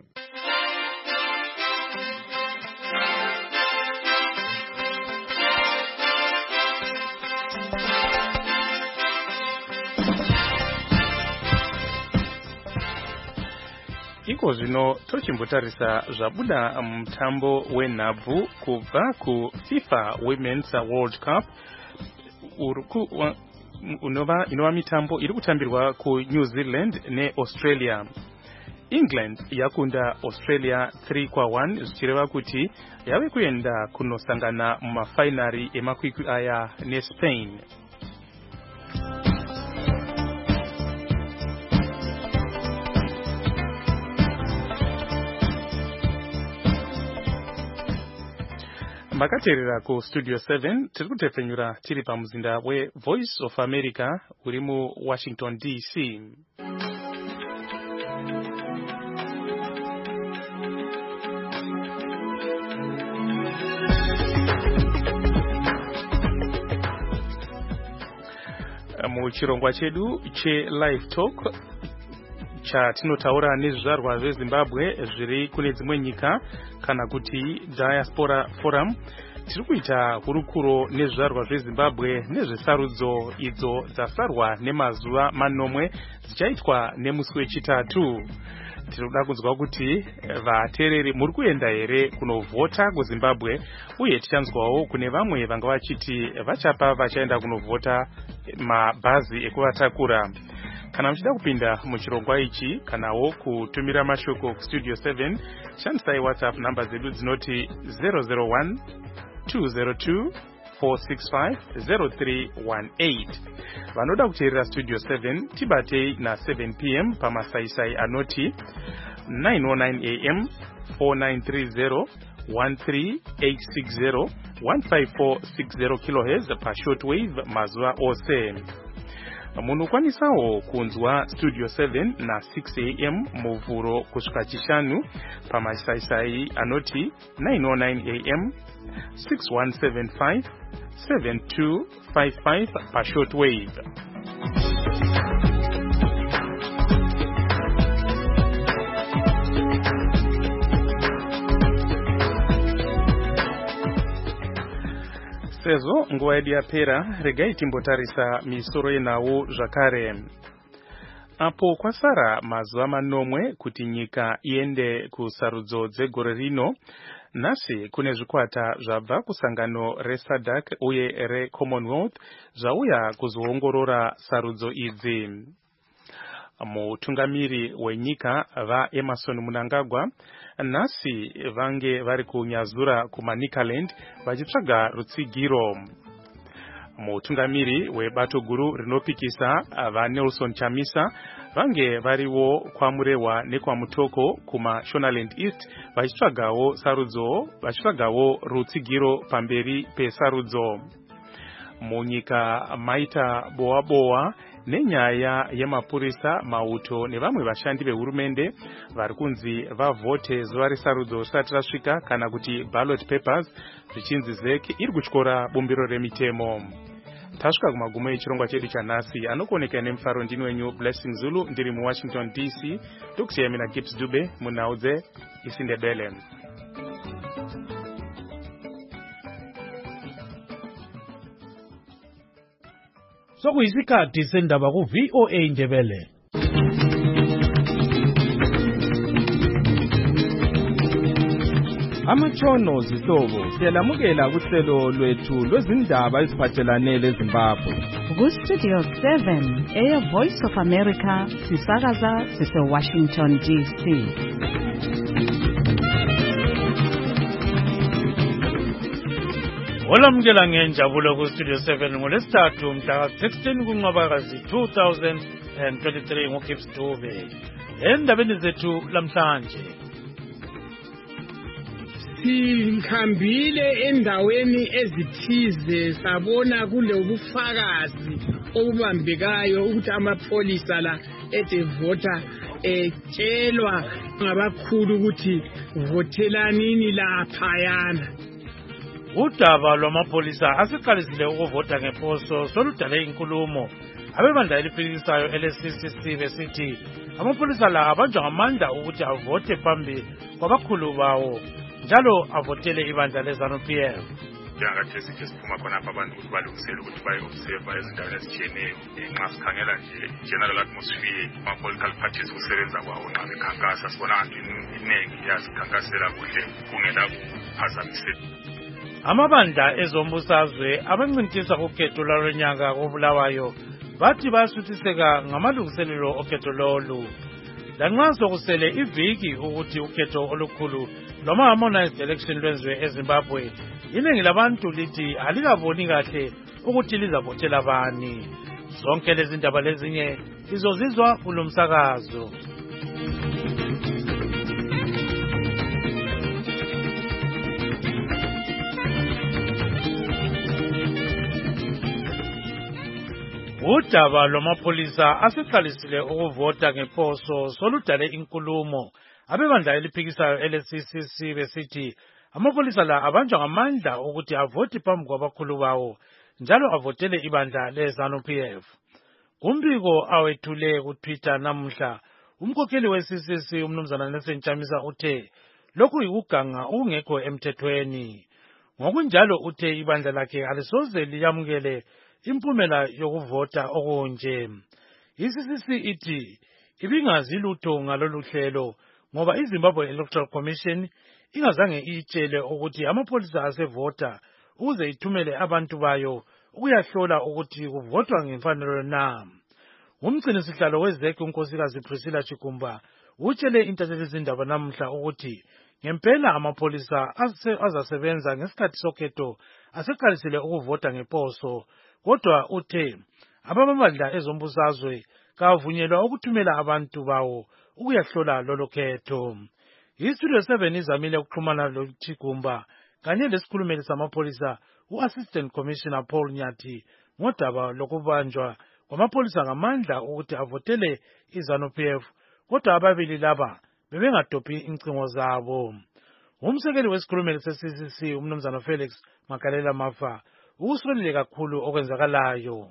Iko zvino tochimbotarisa zvabuda mutambo wenhabvu kubva kuFIFA Women's World Cup uruku unova inova mitambo iri kutambirwa kuNew Zealand neAustralia. England yakunda Australia three kwa one zvichireva kuti yave kuenda kunosangana mumafainari emakwikwi aya neSpain. Makaterera ku Studio seven, tiri kutepfenyura tiri pamuzinda weVoice of America uri mu Washington D C. Muchirongwa chedu che Live Talk chatinotaura nezvizvarwa zveZimbabwe zviri kune dzimwe nyika kana kuti Diaspora Forum, tiri kuita hurukuro nezvizvarwa zveZimbabwe nezvesarudzo idzo dzasarwa nemazuva manomwe dzichaitwa nemusi wechitatu. Tinoda kunzwa kuti vateereri muri kuenda here kunovhota kuZimbabwe, uye tichanzwawo kune vamwe vanga vachiti vachapa vachaenda kunovhota mabhazi ekuvatakura. Kana muchida kupinda muchirongwa ichi kanawo kutumira mashoko ku Studio seven, shandisai WhatsApp namba zedu dzinoti zero zero one two zero two four six five zero three one eight. Vanoda kuteerera Studio seven tibatei na seven p m pamasaisai anoti nine oh nine a m four nine three zero one three eight six zero one five four six zero kilohertz pa shortwave mazuva ose. Munokwanisawo kunzwa Studio seven na six a m muvhuro kusvika chishanu pamasaisai anoti nine oh nine a m six one seven five seven two five five pa shortwave. Sezo nguva yedu yapera, regai timbotarisa misoro yenawo zvakare. Apo kwasara mazuva manomwe kuti nyika iende kusarudzo dzegore rino, nhasi kune zvikwata zvabva kusangano reSADC uye reCommonwealth zvauya kuzoongorora sarudzo idzi. Mutungamiri wenyika vaEmerson Mnangagwa nasi vange vari kunyazura kuManicaland vachitsvaga rutsigiro. Mutungamiri webato guru rinopikisa vaNelson Chamisa vange variwo kwaMurewa nekwaMutoko kumaShonaland East vachitsvagawo sarudzo vachitsvagawo rutsigiro pamberi pesarudzo. Munyika maita boa boa nenyaya yemapurisa, mauto nevamwe vashandi vehurumende vari kunzi vavhote zuva resarudzo risati rasvika kana kuti ballot papers zvichinzi Z E C iri kutyora bumbiro remitemo. Tasvika kumagumo echirongwa chedu chanhasi, anokuoneka nemufaro ndini wenyu Blessing Zulu, ndiri muWashington D C. Tokusiyai mina Gibbs Dube munhau dzeIsindebele. Sokuyisikhathi sendaba ku V O A Ndebele. Amatshono zihlobo siyalamukela kuhlelo lwethu lwezindaba eziphathelane leZimbabwe. Ku Studio seven, Air Voice of America, sisakaza sise Washington D C. Olamukela ngenjabulo ku Studio seven ngolesithathu mhla sixteen kuNcwabakazi two thousand twenty-three ngoGibbs Dube. Endabeni zethu lamhlanje, sikhambile endaweni ezithize sabona kule ubufakazi obubambekayo ukuthi amapholisa la edevota etshelwa ngabakhulu ukuthi votelanini laphayana. Udaba lwamapholisa asiqalisile ukuvota ngeposo soludale inkulumo abebandla elifikisayo ele-C C C besithi amapholisa la abanjwa ngamandla ukuthi avote phambi kwabakhulu bawo njalo avotele ibandla leZANU-P F. Njengathi ke siphuma khonapha abantu ukuthi balungisele ukuthi baye-observe ezindaweni ezitshiyeneyo nxa sikhangela nje general atmosphere ama-political parties kusebenza kwawo nxa bekhankasa sibona ngathi iningi yazikhankasela kuhle kungela kuphazamiseka. Amabandla ezombusazwe abancintisa ukhetho lwanyaka kobulawayo bathi bayasuthiseka ngamalungiselelo okhetho lolu. Lanxa sokusele iviki ukuthi ukhetho olukhulu lwama-harmonized election lwenziwe eZimbabwe, iningi labantu lithi alikaboni kahle ukuthi lizavotela bani. Zonke lezi ndaba lezinye izozizwa kulo msakazo. Udaba lwamapholisa asiqalisile ukuvota ngeposo soludale inkulumo abebandla eliphikisayo ele-C C C besithi amapholisa la abanjwa ngamandla ukuthi avote phambi kwabakhulu bawo njalo avotele ibandla leZANU-P F. Kumbiko awethule kuTwitter namuhla, umkhokheli we-C C C umnumzana Nelson Chamisa uthe lokhu yikuganga okungekho emthethweni. Ngokunjalo uthe ibandla lakhe alisoze liyamukele impumela yokuvota okunje. I-C C C ithi ibingazi lutho ngalolu hlelo ngoba iZimbabwe Electoral Commission ingazange itshele ukuthi amapholisa asevota ukuze ithumele abantu bayo ukuyahlola ukuthi kuvotwa ngemfanelo na. Umgcini sihlalo we-Z E C unkosikazi Priscilla Chikumba utshele intatheli zindaba namuhla ukuthi ngempela amapholisa azasebenza ngesikhathi sokhetho aseqalisile ukuvota ngeposo, kodwa uthe abamabandla ezombusazwe kavunyelwa ukuthumela abantu bawo ukuyahlola lolo khetho. I-Studio seven izamile ukuxhumana loChikumba kanye lesikhulumeli samapholisa u-Assistant Commissioner Paul Nyathi ngodaba lokubanjwa kwamapholisa ngamandla ukuthi avotele iZANU-P F, kodwa ababili laba bebengadophi incingo zabo. Umsekeli wesikhulumeli se-C C C umnumzana Felix Magalela Mafa ukusolile kakhulu okwenzakalayo.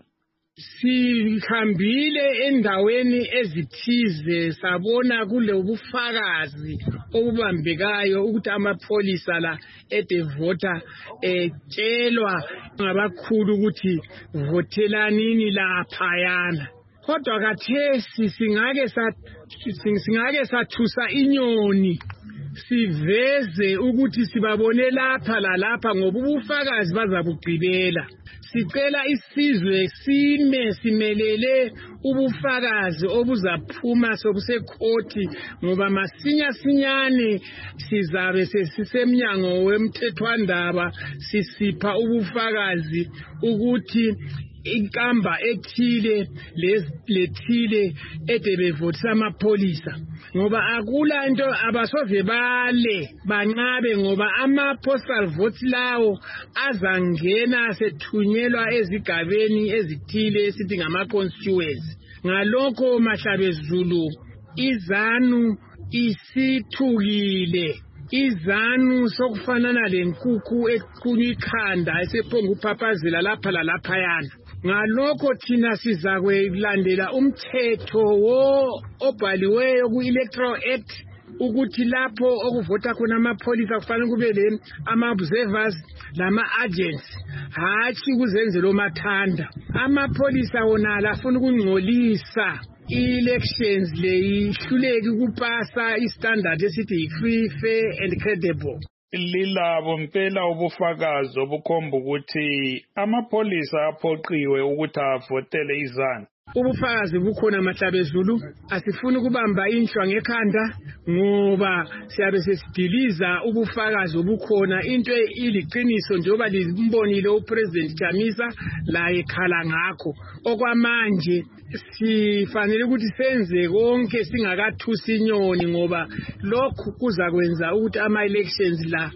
Sikhambile endaweni ezithize sabona kule ubufakazi obubambekayo ukuthi amapholisa la edevota etshelwa ngabakhulu ukuthi votelanini laphayana. Kodwa kathesi singake singake sathusa inyoni siveze ukuthi sibabone lapha lalapha ngoba ubufakazi bazabugqibela. Sicela isizwe sime simelele ubufakazi obuzaphuma sobusekhoti ngoba masinya sinyane sizabe sesisemnyango wemthethwandaba sisipha ubufakazi ukuthi inkamba ethile lethile edebevotisa amapholisa ngoba akula into abasoze bale banqabe ngoba ama postal votes lawo azangena sethunyelwa ezigabeni ezithile esithi ngama constituencies. Ngalokho Mahlabezulu izanu isithukile, izanu sokufanana lenkukhu equnywa ikhanda esephonga uphaphazela lapha lalapha yana. Ngalokho thina sizakwelandela umthetho wo obhaliweyo ku-Electoral Act ukuthi lapho okuvota khona amapholisa kufanele kube le ama-observers lama-agents hatshi kuzenzelo mathanda. Amapholisa wona afuna ukungcolisa i-elections leyihluleki ukupasa i-standard esithi free, fair and credible. Lilabo mpela ubufakazi obukhomba ukuthi amapholisa aphoqiwe ukuthi avotele izanu. Ubufakazi bukhona Mahlabezulu, asifuni ukubamba inhlwa ngekhanda ngoba siyabe sesidiliza ubufakazi obukhona. Into iliqiniso njengoba limbonile uPresident Chamisa la ekhala ngakho. Okwamanje sifanele ukuthi senze konke singakathusi inyoni ngoba lokhu kuzakwenza ukuthi ama elections la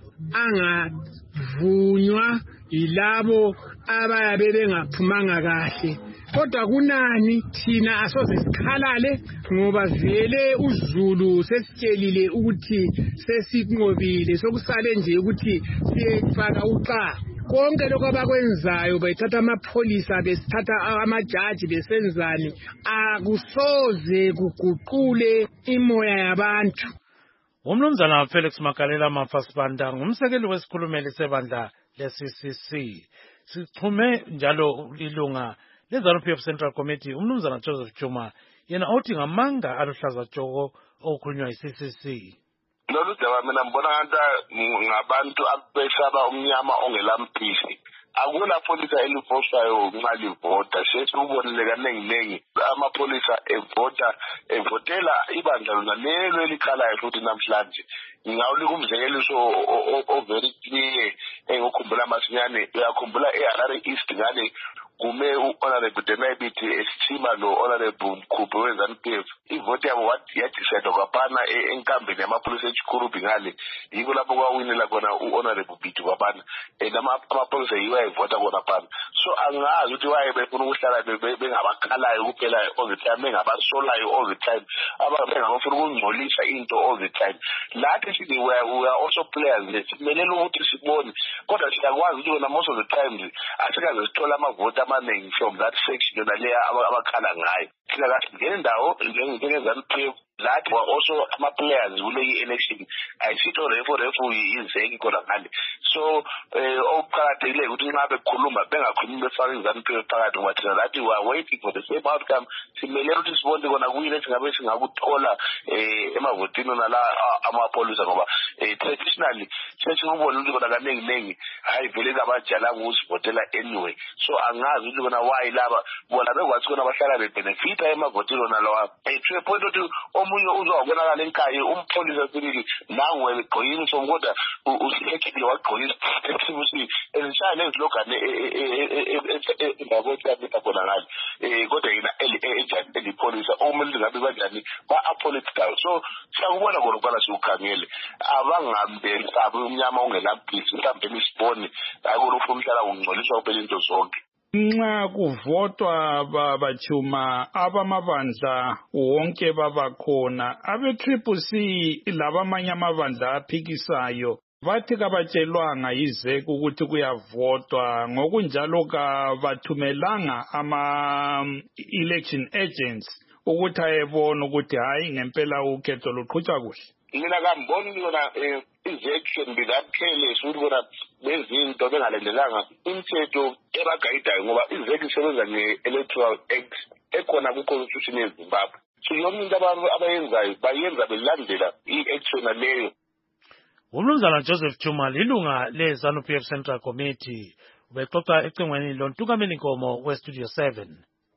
angavunywa yilabo abayabe bengaphumanga kahle. Kodwa kunani thina asoze sikhalale ngoba vele uZulu sesitshelile ukuthi sesinqobile sokusale nje ukuthi siyefaka uqa. Konke lokho abakwenzayo bayithatha amapholisa besithatha amajaji besenzani akusoze kuguqule imoya yabantu. Umnumzana Felix Makalela Mafasibanda ngumsekeli wesikhulumeli sebandla le-C C C. Sixhume njalo ilunga leZANU-P F Central Committee umnumzana Joseph Chuma yena othi ngamanga aluhlaza tshoko okukhulunywa yi-C C C. Lolu daba mina mbona ngabantu abesaba umnyama ongelamphisi. Akula polisa elifosayo nxa livota sesikubonile kaningi amapholisa evota evotela ibandla lona lelo elikhalayo futhi namhlanje. Ngawunika umzekeliso o very clear engikhumbula masinyane uyakhumbula eHarare East ngale kume u-Honorable Denabithi esithima lo-Honorable Mkhuphe we-ZANU-P F. Ivoti yabo wathi yajisedwa kwaphana enkambeni yamapholisa eChikurubi ngale. Yiko lapho kwawinela khona u-Honorable Bithi kwaphana. Amapholisa yiwo ayivota khona phana. So angazi ukuthi waye befuna ukuhlala bengabakhalayo kuphela all the time, bengabasolayo all the time. Abangafuna ukungcolisa into all the time. Lathi sithi we are also players lesimelele ukuthi sibone. Kodwa siyakwazi ukuthi wona most of the times asikaze sithola amavoti amaningi from that section yona leya abakhala ngayo. Thina kahle ngendawo njenge-ZANU-P F lathi were also ama-players kule election ayisitho refo refo yizeki khona ngale. So okuqakathekile ukuthi nxa bekhuluma bengakhulumi befaka i-ZANU-P F phakathi ngoba thina lathi we are waiting for the same outcome. Simelele ukuthi sibone kona kuyini esingabe singakuthola emavotini nala amapholisa ngoba traditionally sesikubona ukuthi kona kaningi hayi vele abajala ukusivotela anyway. So angazi ukuthi kona why laba bona bekwazi kona bahlala bebenefita emavotini nalawa. To a point ukuthi omunye uzobonakala enkaya umpholisa sibili nangu egqoyini somkodwa usikekile wagqoyisa ebusuku ezishaya nezilogane endaboti yami khona ngale. Kodwa yena elipholisa okumele ngabe kanjani ba-apolitical. So siyakubona khona ukubana siwukhangele abangambesabi umnyama ongelaphisi mhlawumbe nisibone akho ufuna umhlala ungcoliswa kuphela into zonke. Nxa kuvotwa babachuma abamabandla wonke babakhona abe-Triple C labamanye amabandla aphikisayo bathi kabatshelwanga yizeki ukuthi kuyavotwa ngokunjalo kabathumelanga ama-election agents ukuthi ayebona ukuthi hayi ngempela ukhetho luqhutshwa kuhle. Mina kamboni yona izeki can be that careless ukuthi kona bezinto bengalendelanga imithetho ebagayidayo ngoba izeki isebenza nge-Electoral Act ekhona ku-Constitution yeZimbabwe. So yonke into abantu abayenzayo bayenza belandela i-act yona leyo Umnumzana Joseph Chuma lilunga le-ZANU P F Central Committee ubexoxa ecingweni lontukameli nkomo we-Studio seven.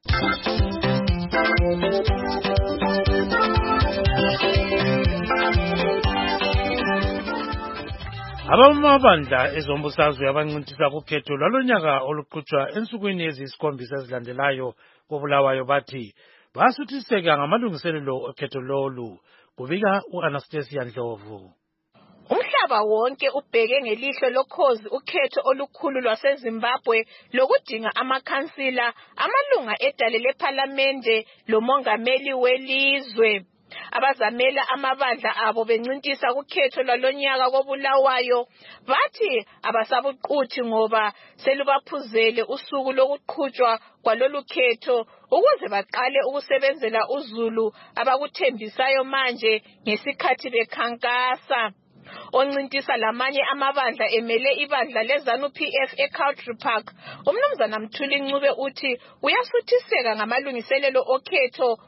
Abamabandla ezombusazwe abancintisa kukhetho lwalonyaka oluqhutshwa ensukwini eziyisikhombisa ezilandelayo koBulawayo bathi basuthiseka ngamalungiselelo okhetho lolu. Kubika u-Anastasia Ndlovu. Umhlaba wonke ubheke ngelihlo lokhozi ukhetho olukhulu lwaseZimbabwe lokudinga amakhansila, amalunga edale lephalamende lomongameli welizwe. Abazamela amabandla abo bencintisa kukhetho lwalonyaka koBulawayo bathi abasabuquthi ngoba selubaphuzele usuku lokuqhutshwa kwalolu khetho ukuze baqale ukusebenzela uZulu abakuthembisayo manje ngesikhathi bekhankasa. Oncintisa lamanye amabandla emele ibandla leZANU P F eCountry Park, umnumzana Mthuli Ncube uthi uyasuthiseka ngamalungiselelo okhetho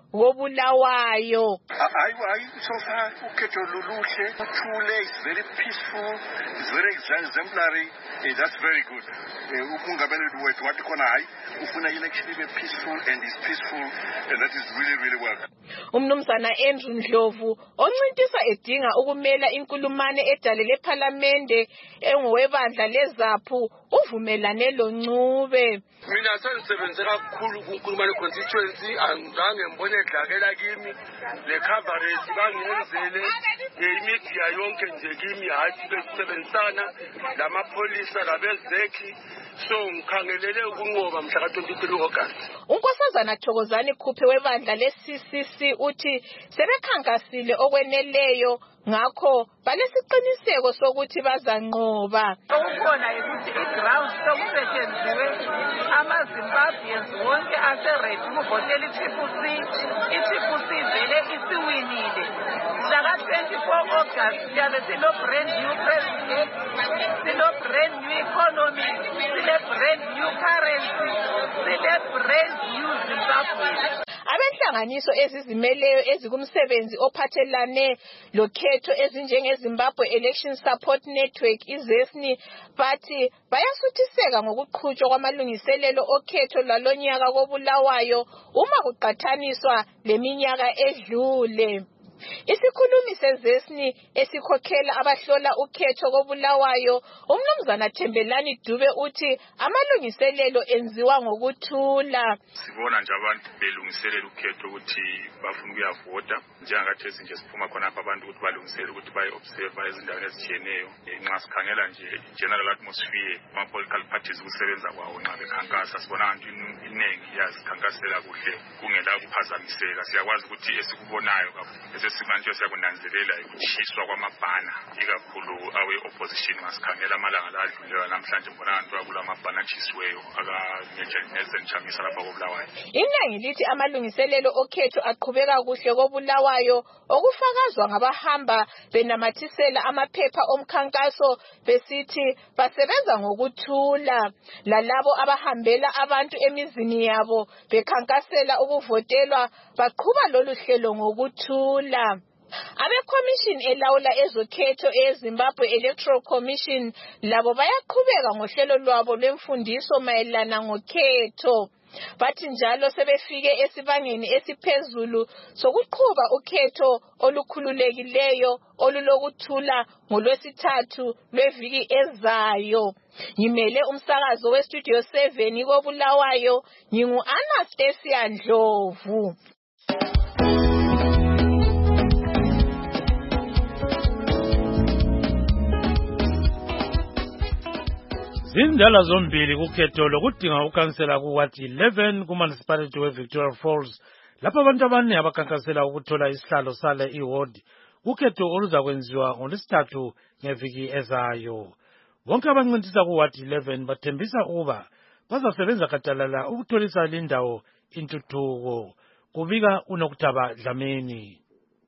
woBulawayo. Hayi hayi so far ukhetho luluhle, uthule, is very peaceful, is very exemplary. Eh, that's very good. Ukungameli wethu wathi khona hayi ufuna election ibe peaceful and is peaceful, and that is really really well. Umnumzana Andrew Ndlovu oncintisa edinga ukumela inkulumane edale lephalamende engowebandla leZAPU uvumelane lo Ncube. Mina sengisebenze kakhulu kunkulumane constituency, angange ngibone edlakela kimi le coverage bangenzele ngemedia yonke nje kimi hayi besebenzisana lamapolisa labezeki. So ngikhangelele ukunqoba mhla ka twenty-three August. Unkosazana Thokozani Khuphe webandla le-C C C uthi sebekhankasile okweneleyo ngakho balesiqiniseko sokuthi bazanqoba. Okukhona ukuthi i-ground sokusetshenziswe ama-Zimbabweans wonke ase-ready ukuvotela i-Triple C. I-Triple C vele isiwinile. Mhla twenty-four August siyabe silo-brand new president, silo-brand new economy, sile-brand new currency, sile-brand new Zimbabwe. Abenhlanganiso ezizimeleyo ezikumsebenzi ophathelane lokhetho ezinjengeZimbabwe Election Support Network izesni bathi bayasuthiseka ngokuqhutshwa kwamalungiselelo okhetho lwalonyaka koBulawayo uma kuqathaniswa leminyaka edlule. Isikhulumi sezesni esikhokhela abahlola ukhetho koBulawayo umnumzana Thembelani Dube uthi amalungiselelo enziwa ngokuthula. Sibona nje abantu belungiselela ukhetho ukuthi bafuna ukuyavota njengakathesi nje siphuma khona apha abantu ukuthi balungiselela ukuthi baye observe ezindaweni ezitshiyeneyo. Nxa sikhangela nje general atmosphere ama political parties ukusebenza kwawo nxa bekhankasa sibona nje iningi yazikhankasela kuhle kungela kuphazamiseka. Siyakwazi ukuthi esikubonayo esesimanje siyakunanzelela ukutshiswa kwamabhana ikakhulu awe opposition masikhangela amalanga adluleyo namhlanje mbona abantu akulamabhana atshisiweyo akanezentshamisa lapha koBulawayo. Inengi lithi amalungiselelo okhetho aqhubeka kuhle koBulawayo okufakazwa ngabahamba benamathisela amaphepha omkhankaso besithi basebenza ngokuthula, lalabo abahambela abantu emizini yabo bekhankasela ukuvotelwa baqhuba lolu hlelo ngokuthula. Abe-commission elawula ezokhetho eZimbabwe Electoral Commission labo bayaqhubeka ngohlelo lwabo lwemfundiso mayelana ngokhetho. Bathi njalo sebefike esibangeni esiphezulu sokuqhuba ukhetho olukhululekileyo olulokuthula ngolwesithathu lweviki ezayo. Ngimele umsakazo we-Studio seven koBulawayo, ngingu-Anastasia Ndlovu. Zindala zombili kukhetho lokudinga ukhansela kuward eleven kumunicipality weVictoria Falls lapho abantu abaningi abakhankasela ukuthola isihlalo sale iward ukhetho oluzakwenziwa ngolwesithathu ngeviki ezayo. Bonke abancintisa kuward eleven bathembisa ukuba bazasebenza gadalala ukutholisa lindawo intuthuko. Kubika uNokuthaba Dlamini.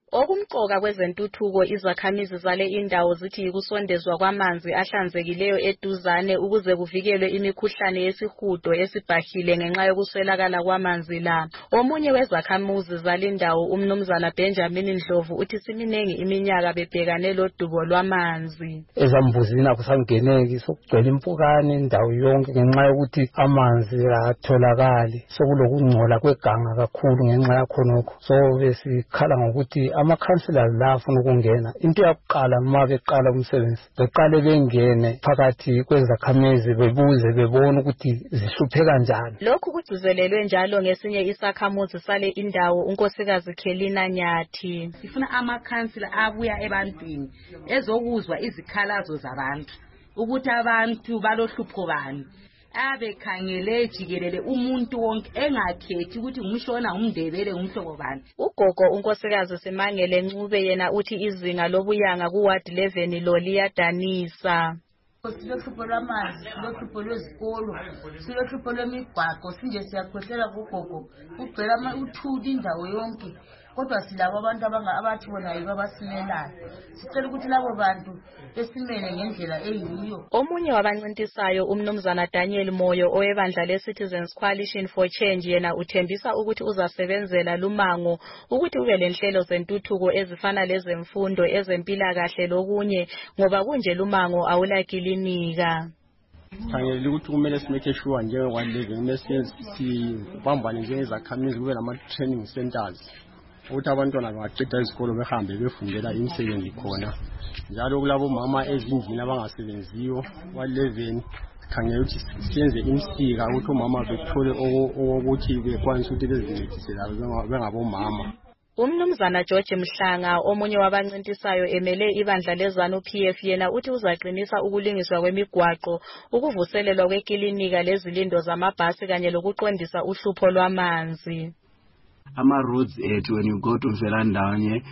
Okumqoka kwezentuthuko izakhamizi zale indawo zithi yikusondezwa kwamanzi ahlanzekileyo eduzane ukuze kuvikelwe imikhuhlane yesihudo esibhahile ngenxa yokuswelakala kwamanzi la. Omunye wezakhamuzi zalindawo umnumzana Benjamin Ndlovu uthi siminengi iminyaka bebhekane lodubo lwamanzi. Ezambuzini akusangeneki sokugcwele impukane indawo yonke ngenxa yokuthi amanzi atholakali sokulokungcola kweganga kakhulu ngenxa yakhonokho. So besikhala ngokuthi ama-councillors la afuna ukungena into yakuqala uma beqala umsebenzi beqale bengene phakathi kwezakhamizi bebuze bebone ukuthi zihluphe kanjani. Lokhu kugcizelelwe njalo ngesinye isakhamuzi sale indawo unkosikazi Khelina Nyathi. Sifuna ama-councillor abuya ebantwini ezokuzwa izikhalazo zabantu ukuthi abantu balohlupho bani. Abe khangele jikelele umuntu wonke engakhethi ukuthi ngumshona umndebele umhlobo bani. Ugogo unkosikazi Simangele Ncube yena uthi izinga lobuyanga ku ward eleven lo liyadanisa. Silohlupho lwamanzi, silohlupho lwezikolo, silohlupho lwemigwaqo, sinje siyakhohlela kugogo kugcwele uthuli indawo yonke. Kodwa silabo abantu abathi bona yibo abasimelayo. Sicela ukuthi labo bantu besimele ngendlela eyiyo. Omunye wabancintisayo umnumzana Daniel Moyo owebandla le-Citizens Coalition for Change yena uthembisa ukuthi uzasebenzela lumango ukuthi ube lenhlelo zentuthuko ezifana lezemfundo, ezempilakahle lokunye ngoba kunje lumango awulakilinika. Khangela ukuthi kumele simeke sure njengokwadleke kumele sibambane njengezakhamizi kube nama-training centers ukuthi abantwana baqeda izikolo behambe befundela imisebenzi khona. Njalo kulabo mama ezindlini abangasebenziyo wa eleven khangela ukuthi siyenze imsika ukuthi omama bethole okokuthi bekwanise ukuthi bezincedise labo bengabomama. Umnumzana George Mhlanga omunye wabancintisayo emele ibandla leZANU P F yena uthi uzaqinisa ukulingiswa kwemigwaqo, ukuvuselelwa kwekilinika lezilindo zamabhasi kanye lokuqondisa uhlupho lwamanzi. Ama-roads ethu when you go to Mfelandawonye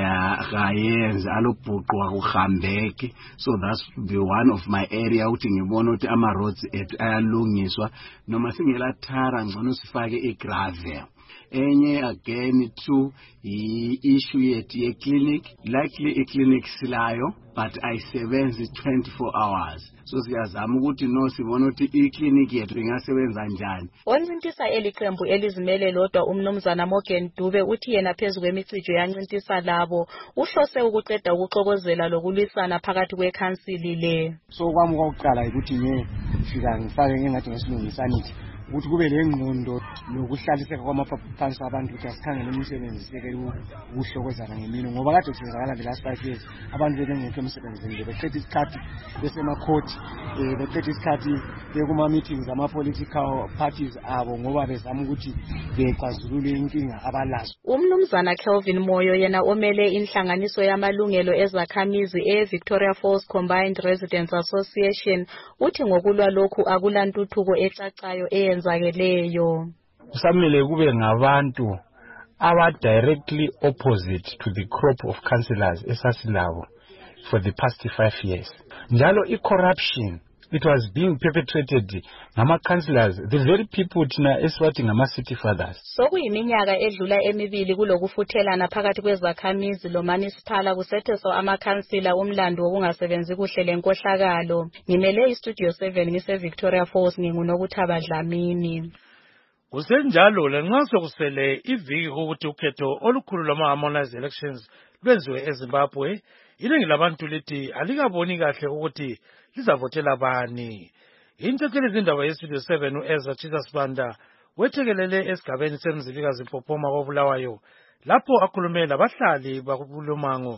gayenze alobhuqwa kuhambeke, so that's be one of my area ukuthi ngibona ukuthi ama-roads ethu ayalungiswa noma singela thara ngcono sifake igravel. Enye again to i-issue yethu ye-clinic, likely i-clinic silayo but ayisebenzi twenty-four hours. So siyazama ukuthi no sibona ukuthi i-clinic yethu ingasebenza njani. Oncintisa eliqembu elizimele lodwa umnumzana Morgan Dube uthi yena phezu kwemicijo yancintisa labo uhlose ukuqeda ukuxokozela lokulwisana phakathi kwekhansili le. So kwami kokuqala ukuthi nge fika ngifake ngingathi ngesilungisanithi ukuthi kube lengqondo nokuhlaliseka kwamaphansi abantu ukuthi asikhangele imisebenzi seke ukuhlokozana ngemini ngoba kade kusenzakala the last five years abantu bebengekho emsebenzini nje beqeda isikhathi besemakhoti beqeda isikhathi bekuma meetings ama political parties abo ngoba bezama ukuthi bexazulule inkinga abalazo. Umnumzana Kelvin Moyo yena omele inhlanganiso yamalungelo ezakhamizi e-Victoria Falls Combined Residents Association uthi ngokulwa lokhu akulantuthuko ecacayo eyenzakeleyo. Kusamele kube ngabantu aba directly opposite to the crop of councillors esasilabo for the past five years. Njalo i-corruption it was being perpetrated ngama-councillors, the very people thina esiwathi ngama-city fathers. Sokuyiminyaka edlula emibili kulokufuthelana phakathi kwezakhamizi lomanisipala kusetshenziswa amakhansila umlando wokungasebenzi kuhle lenkohlakalo. Ngimele iStudio seven ngise-Victoria Falls nginguNokuthaba Dlamini. Kusenjalo lenxa sokusele iviki ukuthi ukhetho olukhulu lwama-harmonized elections lwenziwe eZimbabwe, iningi labantu lithi alikaboni kahle ukuthi lizavotela bani. Intatheli izindaba yeStudio seven uEzra Chisasibanda wethekelele esigabeni semzilikazi Mpophoma koBulawayo lapho akhulume labahlali bakulumango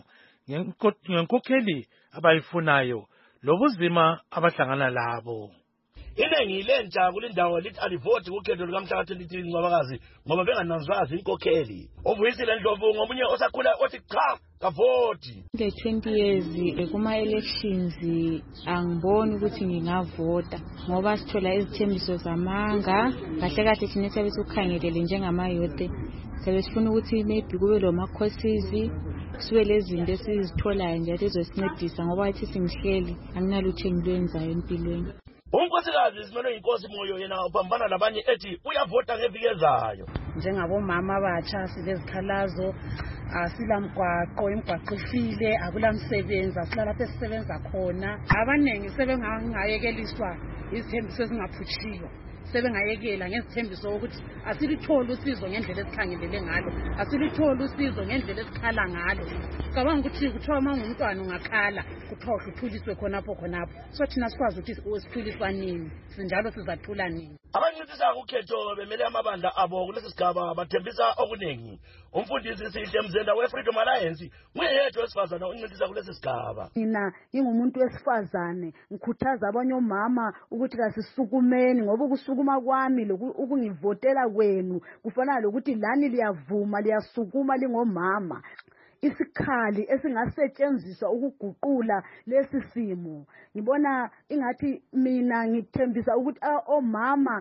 ngenkokheli abayifunayo lobuzima abahlangana labo. Iningi lentsha kulindawo lithi alivoti kukhetho lukamhla twenty-three Ncwabakazi ngoba bengananzwazi inkokheli. Ovuyisile Ndlovu ngomunye osakhula othi cha kavoti. The twenty years kuma elections angiboni ukuthi ngingavota ngoba sithola izithembiso zamanga kahle kahle thina siyabe sikukhangelele njengamayothe siyabe sifuna ukuthi maybe kube lo makhosizi sibe lezinto esizitholayo nje ezosincedisa ngoba athi singihleli anginalutho engilwenzayo empilweni. Unkosikazi Simelo Inkosi Moyo yena ubambana labanye ethi uyavota ngeviki ezayo. njengabomama abatsha silezikhalazo, asila mgwaqo, imigwaqo ifile, akula msebenzi, asila lapho esisebenza khona. Abaningi sebengayekeliswa izithembiso ezingaphuthiyo, sebengayekela ngezithembiso ukuthi asilitholi usizo ngendlela esikhangelele ngalo, asilitholi usizo ngendlela esikhala ngalo. Cabanga ukuthi kuthiwa uma ungumntwana ungakhala kuthiwa uthuliswe khonapho khonapho, so thina sikwazi ukuthi sithuliswa nini, sinjalo sizathula nini. Abancedisa ukhetho bemele amabandla abo kulesi sigaba bathembisa okuningi. Umfundisi Sihle Mzenda we-Freedom Alliance nguye yedwa wesifazana oncedisa kulesi sigaba. Mina ngingumuntu wesifazane ngikhuthaza abanye omama ukuthi kasisukumeni, ngoba ukusukuma kwami ukungivotela kwenu kufanele lokuthi lani liyavuma liyasukuma lingomama. Isikhali esingasetshenziswa ukuguqula lesi simo, ngibona ingathi mina ngithembisa ukuthi omama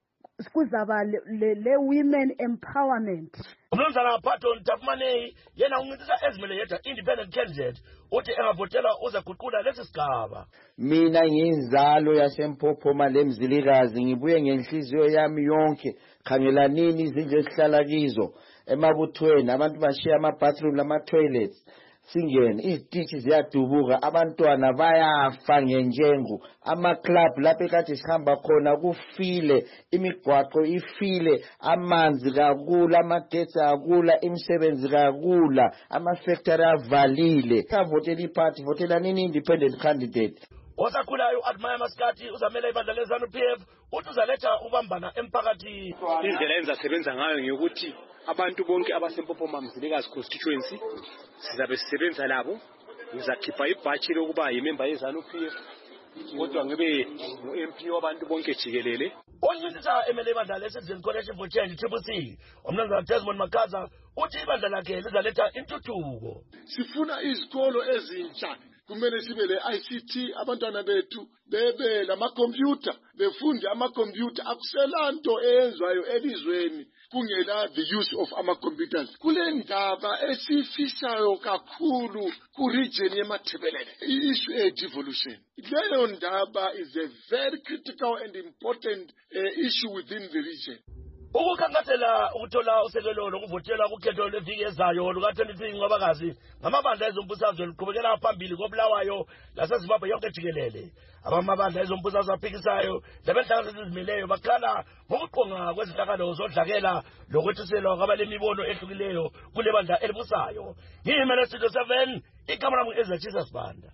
kuzaba le women empowerment. Umnumzana Patton Tafumane yena uncedisa ezimele yedwa independent candidate uthi engavotela uzaguqula lesi sigaba. Mina ngiyinzalo yaseMpophoma lemzilikazi, ngibuye ngenhliziyo yami yonke. Khangelanini izindlu esihlala kizo emabuthweni, abantu bashiya ama-bathroom lama-toilets, singene izitishi ziyadubuka, abantwana bayafa ngenjengo, ama-club lapho ekade sihamba khona kufile, imigwaqo ifile, amanzi kakula, amagetsi akula, imisebenzi kakula, ama-factory avalile. Savotela iphathi, votela nini independent candidate. Osakhulayo Admire Maskati uzamela ibandla leZANU-P F uthi uzaletha ukubambana emphakathini. Indlela enzasebenza ngayo ngiyukuthi abantu bonke abaseMpophoma Mzilikazi constituency sizabe sisebenza labo, ngizakhipha ibhatshi lokuba yimember yeZANU-P F, kodwa ngibe ngu-M P wabantu bonke jikelele. Oncedisa emele ibandla le-Citizens Coalition for Change C C C, umnumzana Desmond Makaza uthi ibandla lakhe lizaletha intuthuko. Sifuna izikolo ezintsha, kumele sibe le I C T, abantwana bethu bebe lamakhompyutha, befunde amakhompyutha. Akuselanto eyenzwayo elizweni kungela the use of ama-computers. Kule ndaba esifisayo kakhulu ku-region yeMathebelele, i-issue e-devolution. Leyo ndaba is a very critical and important uh, issue within the region. Ukukhankathela ukuthola usekelo lokuvotela kukhetho leviki ezayo luka-twenty-three Ncwabakazi ngamabandla ezombusazwe liqhubekela phambili koBulawayo laseZimbabwe yonke jikelele. Abamabandla ezombusazwe aphikisayo labenhlanganiso ezizimeleyo bakhala ngokuqonga kwezinhlakano zodlakela lokwethuselwa kwabalemibono ehlukileyo kule bandla elibusayo. Ngiyimele Studio seven, igama lami ngu-Ezra Sibanda.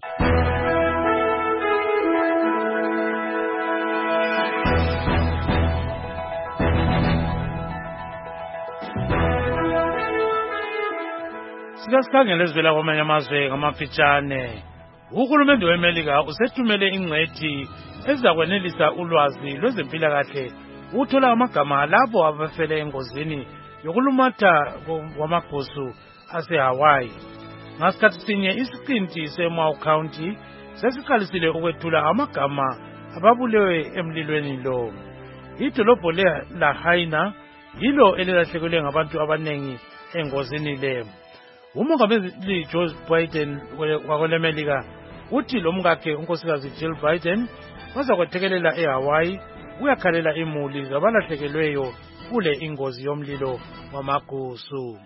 Sikasikhangela ezivela kwamanye amazwe ngamafitshane. Uhulumende weMelika usethumele ingcwethi ezakwenelisa ulwazi lwezempilakahle ukuthola amagama labo abafele engozini yokulumatha kwamagusu aseHawaii. Ngasikhathi sinye isiqinti seMau County sesiqalisile ukwethula amagama ababulewe emlilweni lo. Idolobho leLahaina yilo elilahlekelwe ngabantu abanengi engozini le. Umongameli Joe Biden wakwelemelika uthi lo mkakhe unkosikazi Jill Biden bazakwethekelela eHawaii uyakhalela imuli zabalahlekelweyo kule ingozi yomlilo wamagusu.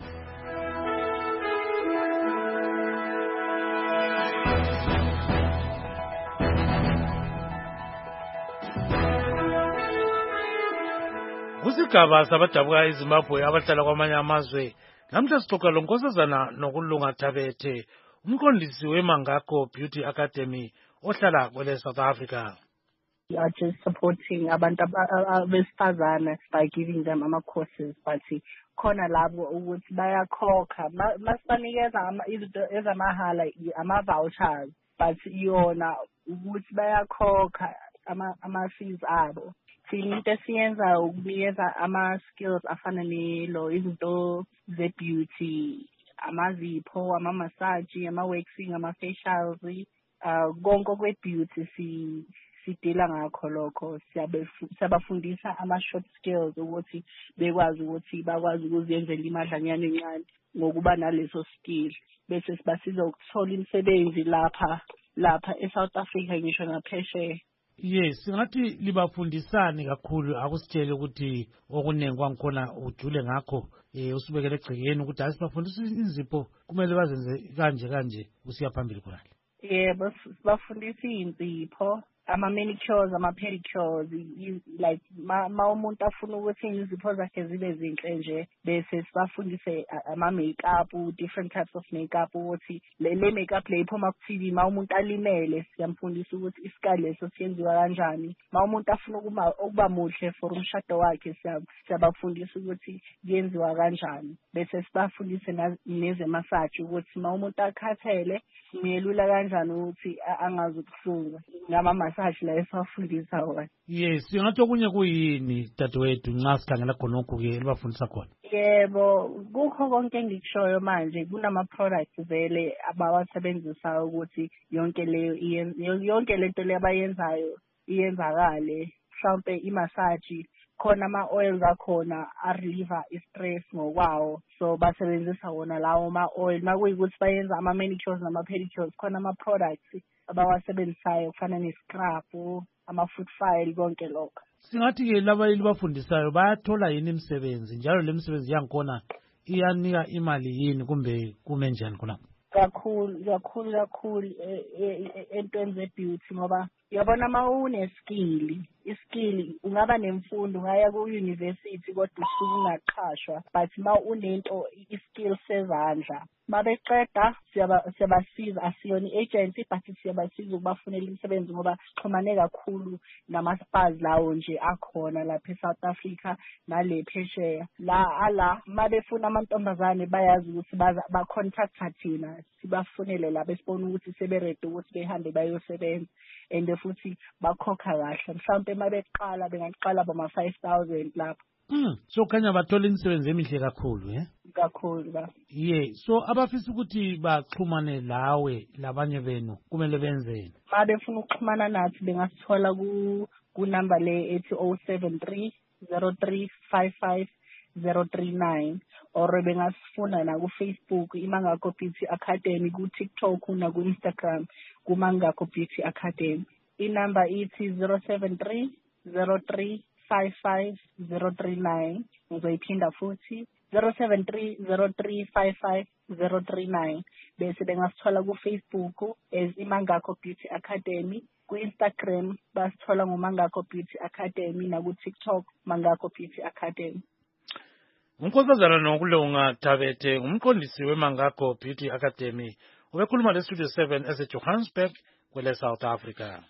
Kusigaba sabadabuka eZimbabwe abahlala kwamanye amazwe, namhla sixoxa lonkosazana nokulunga Thabethe, umqondisi weMangako Beauty Academy ohlala kwele South Africa. We are just supporting abantu besifazane by giving them ama courses, but khona labo ukuthi bayakhokha masibanikeza izinto ezamahala ama vouchers, but yona ukuthi bayakhokha ama ama fees abo. Into esiyenza ukunikeza ama-skills afana nelo, izinto ze-beauty, amazipho, ama-massage, ama-waxing, ama-facials, uh, konke kwe-beauty si sidila ngakho lokho. Siyabafundisa ama-short skills ukuthi bekwazi ukuthi bakwazi ukuzenzela imadlanyana encane ngokuba naleso skill, bese sibasiza ukuthola imisebenzi lapha lapha eSouth Africa ngisho naphesheya. Yes, singathi libafundisani kakhulu akusitshele ukuthi okuningi kwangikhona ujule ngakho eh usibekele egcekeni ukuthi asibafundisa izipho kumele bazenze kanje kanje usiya phambili khona. Yebo, bafundisa izipho, ama manicures, ama pedicures, like ma umuntu afuna ukuthi izipho zakhe zibe zinhle nje bese sibafundise ama makeup, different types of makeup, ukuthi le makeup le iphuma ku T V, ma umuntu alimele siyamfundisa ukuthi isikali leso siyenziwa kanjani. Ma umuntu afuna ukuba ukuba muhle for umshado wakhe siyabafundisa ukuthi yenziwa kanjani. Bese sibafundise neze massage ukuthi ma umuntu akhathele miyelula kanjani ukuthi angazi ukuhlunga ngama massage la esafundisa wona. Yes, singathi okunye kuyini dadewethu nxa sikhangela khonokho ke elibafundisa khona? Yebo, kukho konke engikushoyo manje kunama products vele abawasebenzisayo ukuthi yonke leyo yonke lento lebayenzayo iyenzakale. Mhlawumbe imassage khona ama oils akhona a reliever stress ngokwawo, so basebenzisa wona lawo ma oil makuyikuthi bayenza ama manicures nama pedicures khona ama products abawasebenzisayo kufana ne scrub, ama foot file konke lokho. Singathi ke laba elibafundisayo bayathola yini imisebenzi njalo le misebenzi yangikhona iyanika imali yini kumbe kume njani khona? Kakhulu kakhulu kakhulu entweni ze beauty ngoba yabona ma une skill iskill ungaba nemfundo ungaya ku university kodwa usuke ungaqhashwa, but ma unento iskill sezandla mabeqeda siyabasiza asiyoni agency but siyabasiza ukubafunela imisebenzi ngoba xhumane kakhulu nama spas lawo nje akhona lapha eSouth Africa nale phesheya la ala mabefuna amantombazane bayazi ukuthi ba contact thina sibafunele la besibona ukuthi seberede ukuthi behambe bayosebenza and futhi bakhokha kahle. Mhlawumbe mabeqala bengaqala bama five thousand lapho. Mm, so kanya bathola imisebenzi emihle kakhulu eh? Kakhulu ba. Yeah, so abafisa ukuthi baxhumane lawe labanye benu kumele benzeni? Mabefuna ukuxhumana nathi bengasithola ku ku number le ethi oh seven three zero three five five zero three nine or bengasifuna na ku Facebook iMangakho Beauty Academy, ku TikTok na ku Instagram ku Mangakho Beauty Academy. Inumber ithi zero seven three zero three five five zero three nine, ngizoyiphinda futhi zero seven three zero three five five zero three nine. Bese bengasithola ku Facebook as iMangakho Beauty Academy, ku Instagram basithola ngoMangakho Beauty Academy na ku TikTok Mangakho Beauty Academy. Unkosazana Nokulunga Thabethe umqondisi weMangakho Beauty Academy ubekhuluma le Studio seven ese Johannesburg kwele South Africa.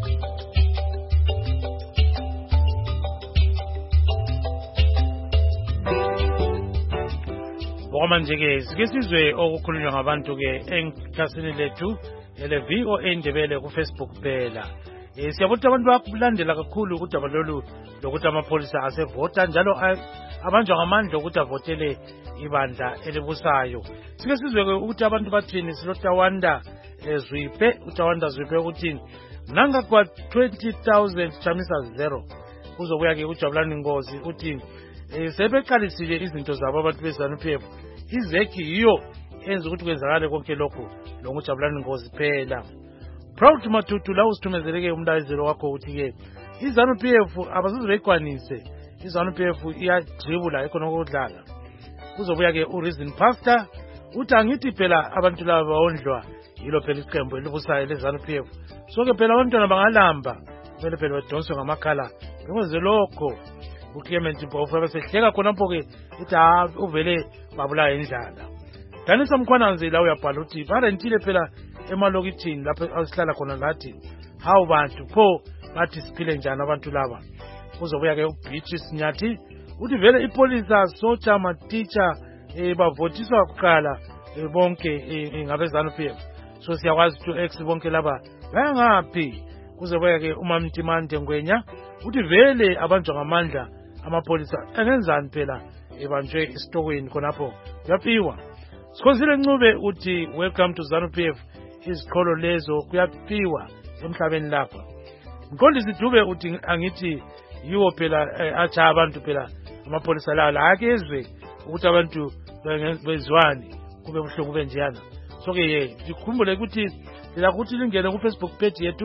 Bomanje ke sike sizwe okukhulunywa ngabantu ke enklasini lethu ele V O A Ndebele ku Facebook phela. Eh siyabona abantu bakulandela kakhulu ukuthi abalolu lokuthi amapholisa asevota njalo abanjwa ngamandla ukuthi avotele ibandla elibusayo. Sike sizwe ukuthi abantu bathini silotawanda ezwipe utawanda zwipe ukuthi nanga kwa twenty thousand chamisa zero kuzokuya ke ujabulani Ngozi uthi eh sebeqalisile izinto zabo abantu beZANU P F izeki yiyo enza ukuthi kwenzakale konke lokho lo ngujabulani Ngozi phela. Proud Matutu la usithumezeleke umlayezelo wakho uthi ke iZANU P F abazuze bekwanise iZANU P F iyadribula ekhona ukudlala kuzobuya ke uReason Pastor uthi angithi phela abantu laba baondlwa yilo phela iqembu elibusayo leZANU P F so ke phela abantwana bangalamba vele phela badonswe ngamakhala bekwenze lokho uClement Mpofu abesehleka khona mpo ke uthi ha uvele babulaye indlala. Danisa Mkhwananzi la uyabhala uthi barentile phela emalokithini lapho asihlala khona lathi hawu bantu pho bathi siphile njani abantu laba. Kuzobuya ke uBeatrice Sinyathi uthi vele ipolisa socha ma teacher eh bavotiswa kuqala bonke ngabe ZANU P F so siyakwazi to ex bonke laba bayangaphi. Kuzobuya ke uMamtimande Ngwenya uthi vele abanjwa ngamandla amapolisa engenzani phela ebanjwe isitokweni khonapho yapiwa. Sikhosile Ncube uthi welcome to ZANU P F izikholo lezo kuyapiwa emhlabeni lapha. Mqondisi Dube uthi angithi yiwo phela acha abantu phela amapolisa la la akezwe ukuthi abantu bezwani kube buhlungu benjeyana. So ke ye sikhumbule ukuthi phela ukuthi lingene ku Facebook page yethu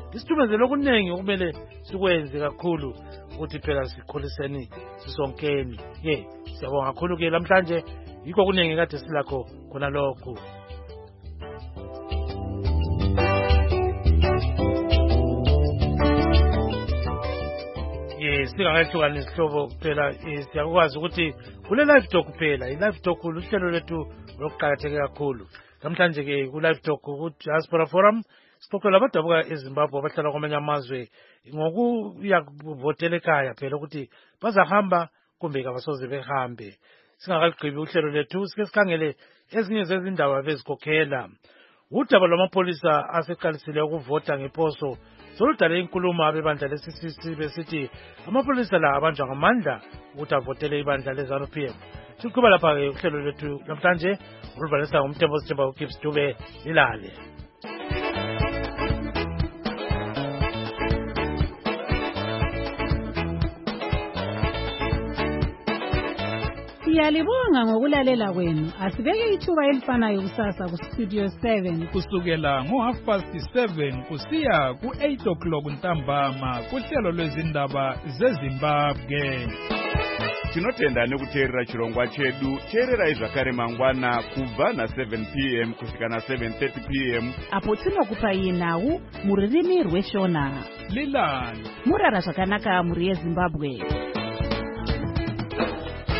isithumezelo okuningi okumele sikwenze kakhulu ukuthi phela sikholiseni sisonkeni. Ye, siyabonga kakhulu ke namhlanje yikho kuningi kade silakho khona lokho. Yes, singakahlukanisi isihlobo kuphela siyakwazi ukuthi kule live talk kuphela. I-live talk luhlelo lethu lokuqakatheke kakhulu. Namhlanje ke ku live talk ku Diaspora Forum sixoxela abadabuka eZimbabwe abahlala kwamanye amazwe ngokuya kuvotela ekhaya phela ukuthi bazahamba kumbe kabasoze behambe. Singakagqibi uhlelo lethu sike sikhangele ezinye zezindaba bezikhokhela. Udaba lwamapolisa aseqalisile ukuvota ngeposo soludale inkulumo abebandla le-C C C besithi amapolisa la abanjwa ngamandla ukuthi avotele ibandla le-ZANU P F. Siqhuba lapha ke uhlelo lethu namhlanje oluvalisa ngumthembo sithemba uGibbs Dube ilale. Siyalibonga ngokulalela kwenu. Asibeke ithuba elifanayo kusasa ku Studio seven kusukela ngo half past seven kusiya ku eight o'clock ntambama kuhlelo lwezindaba zeZimbabwe. Tinotenda nekuteerera chirongwa chedu. Teerera zvakare mangwana kubva na seven p m kusvika na seven thirty p m apo tinokupai nhau mururimi rweshona. Lilani murara zvakanaka muri yeZimbabwe.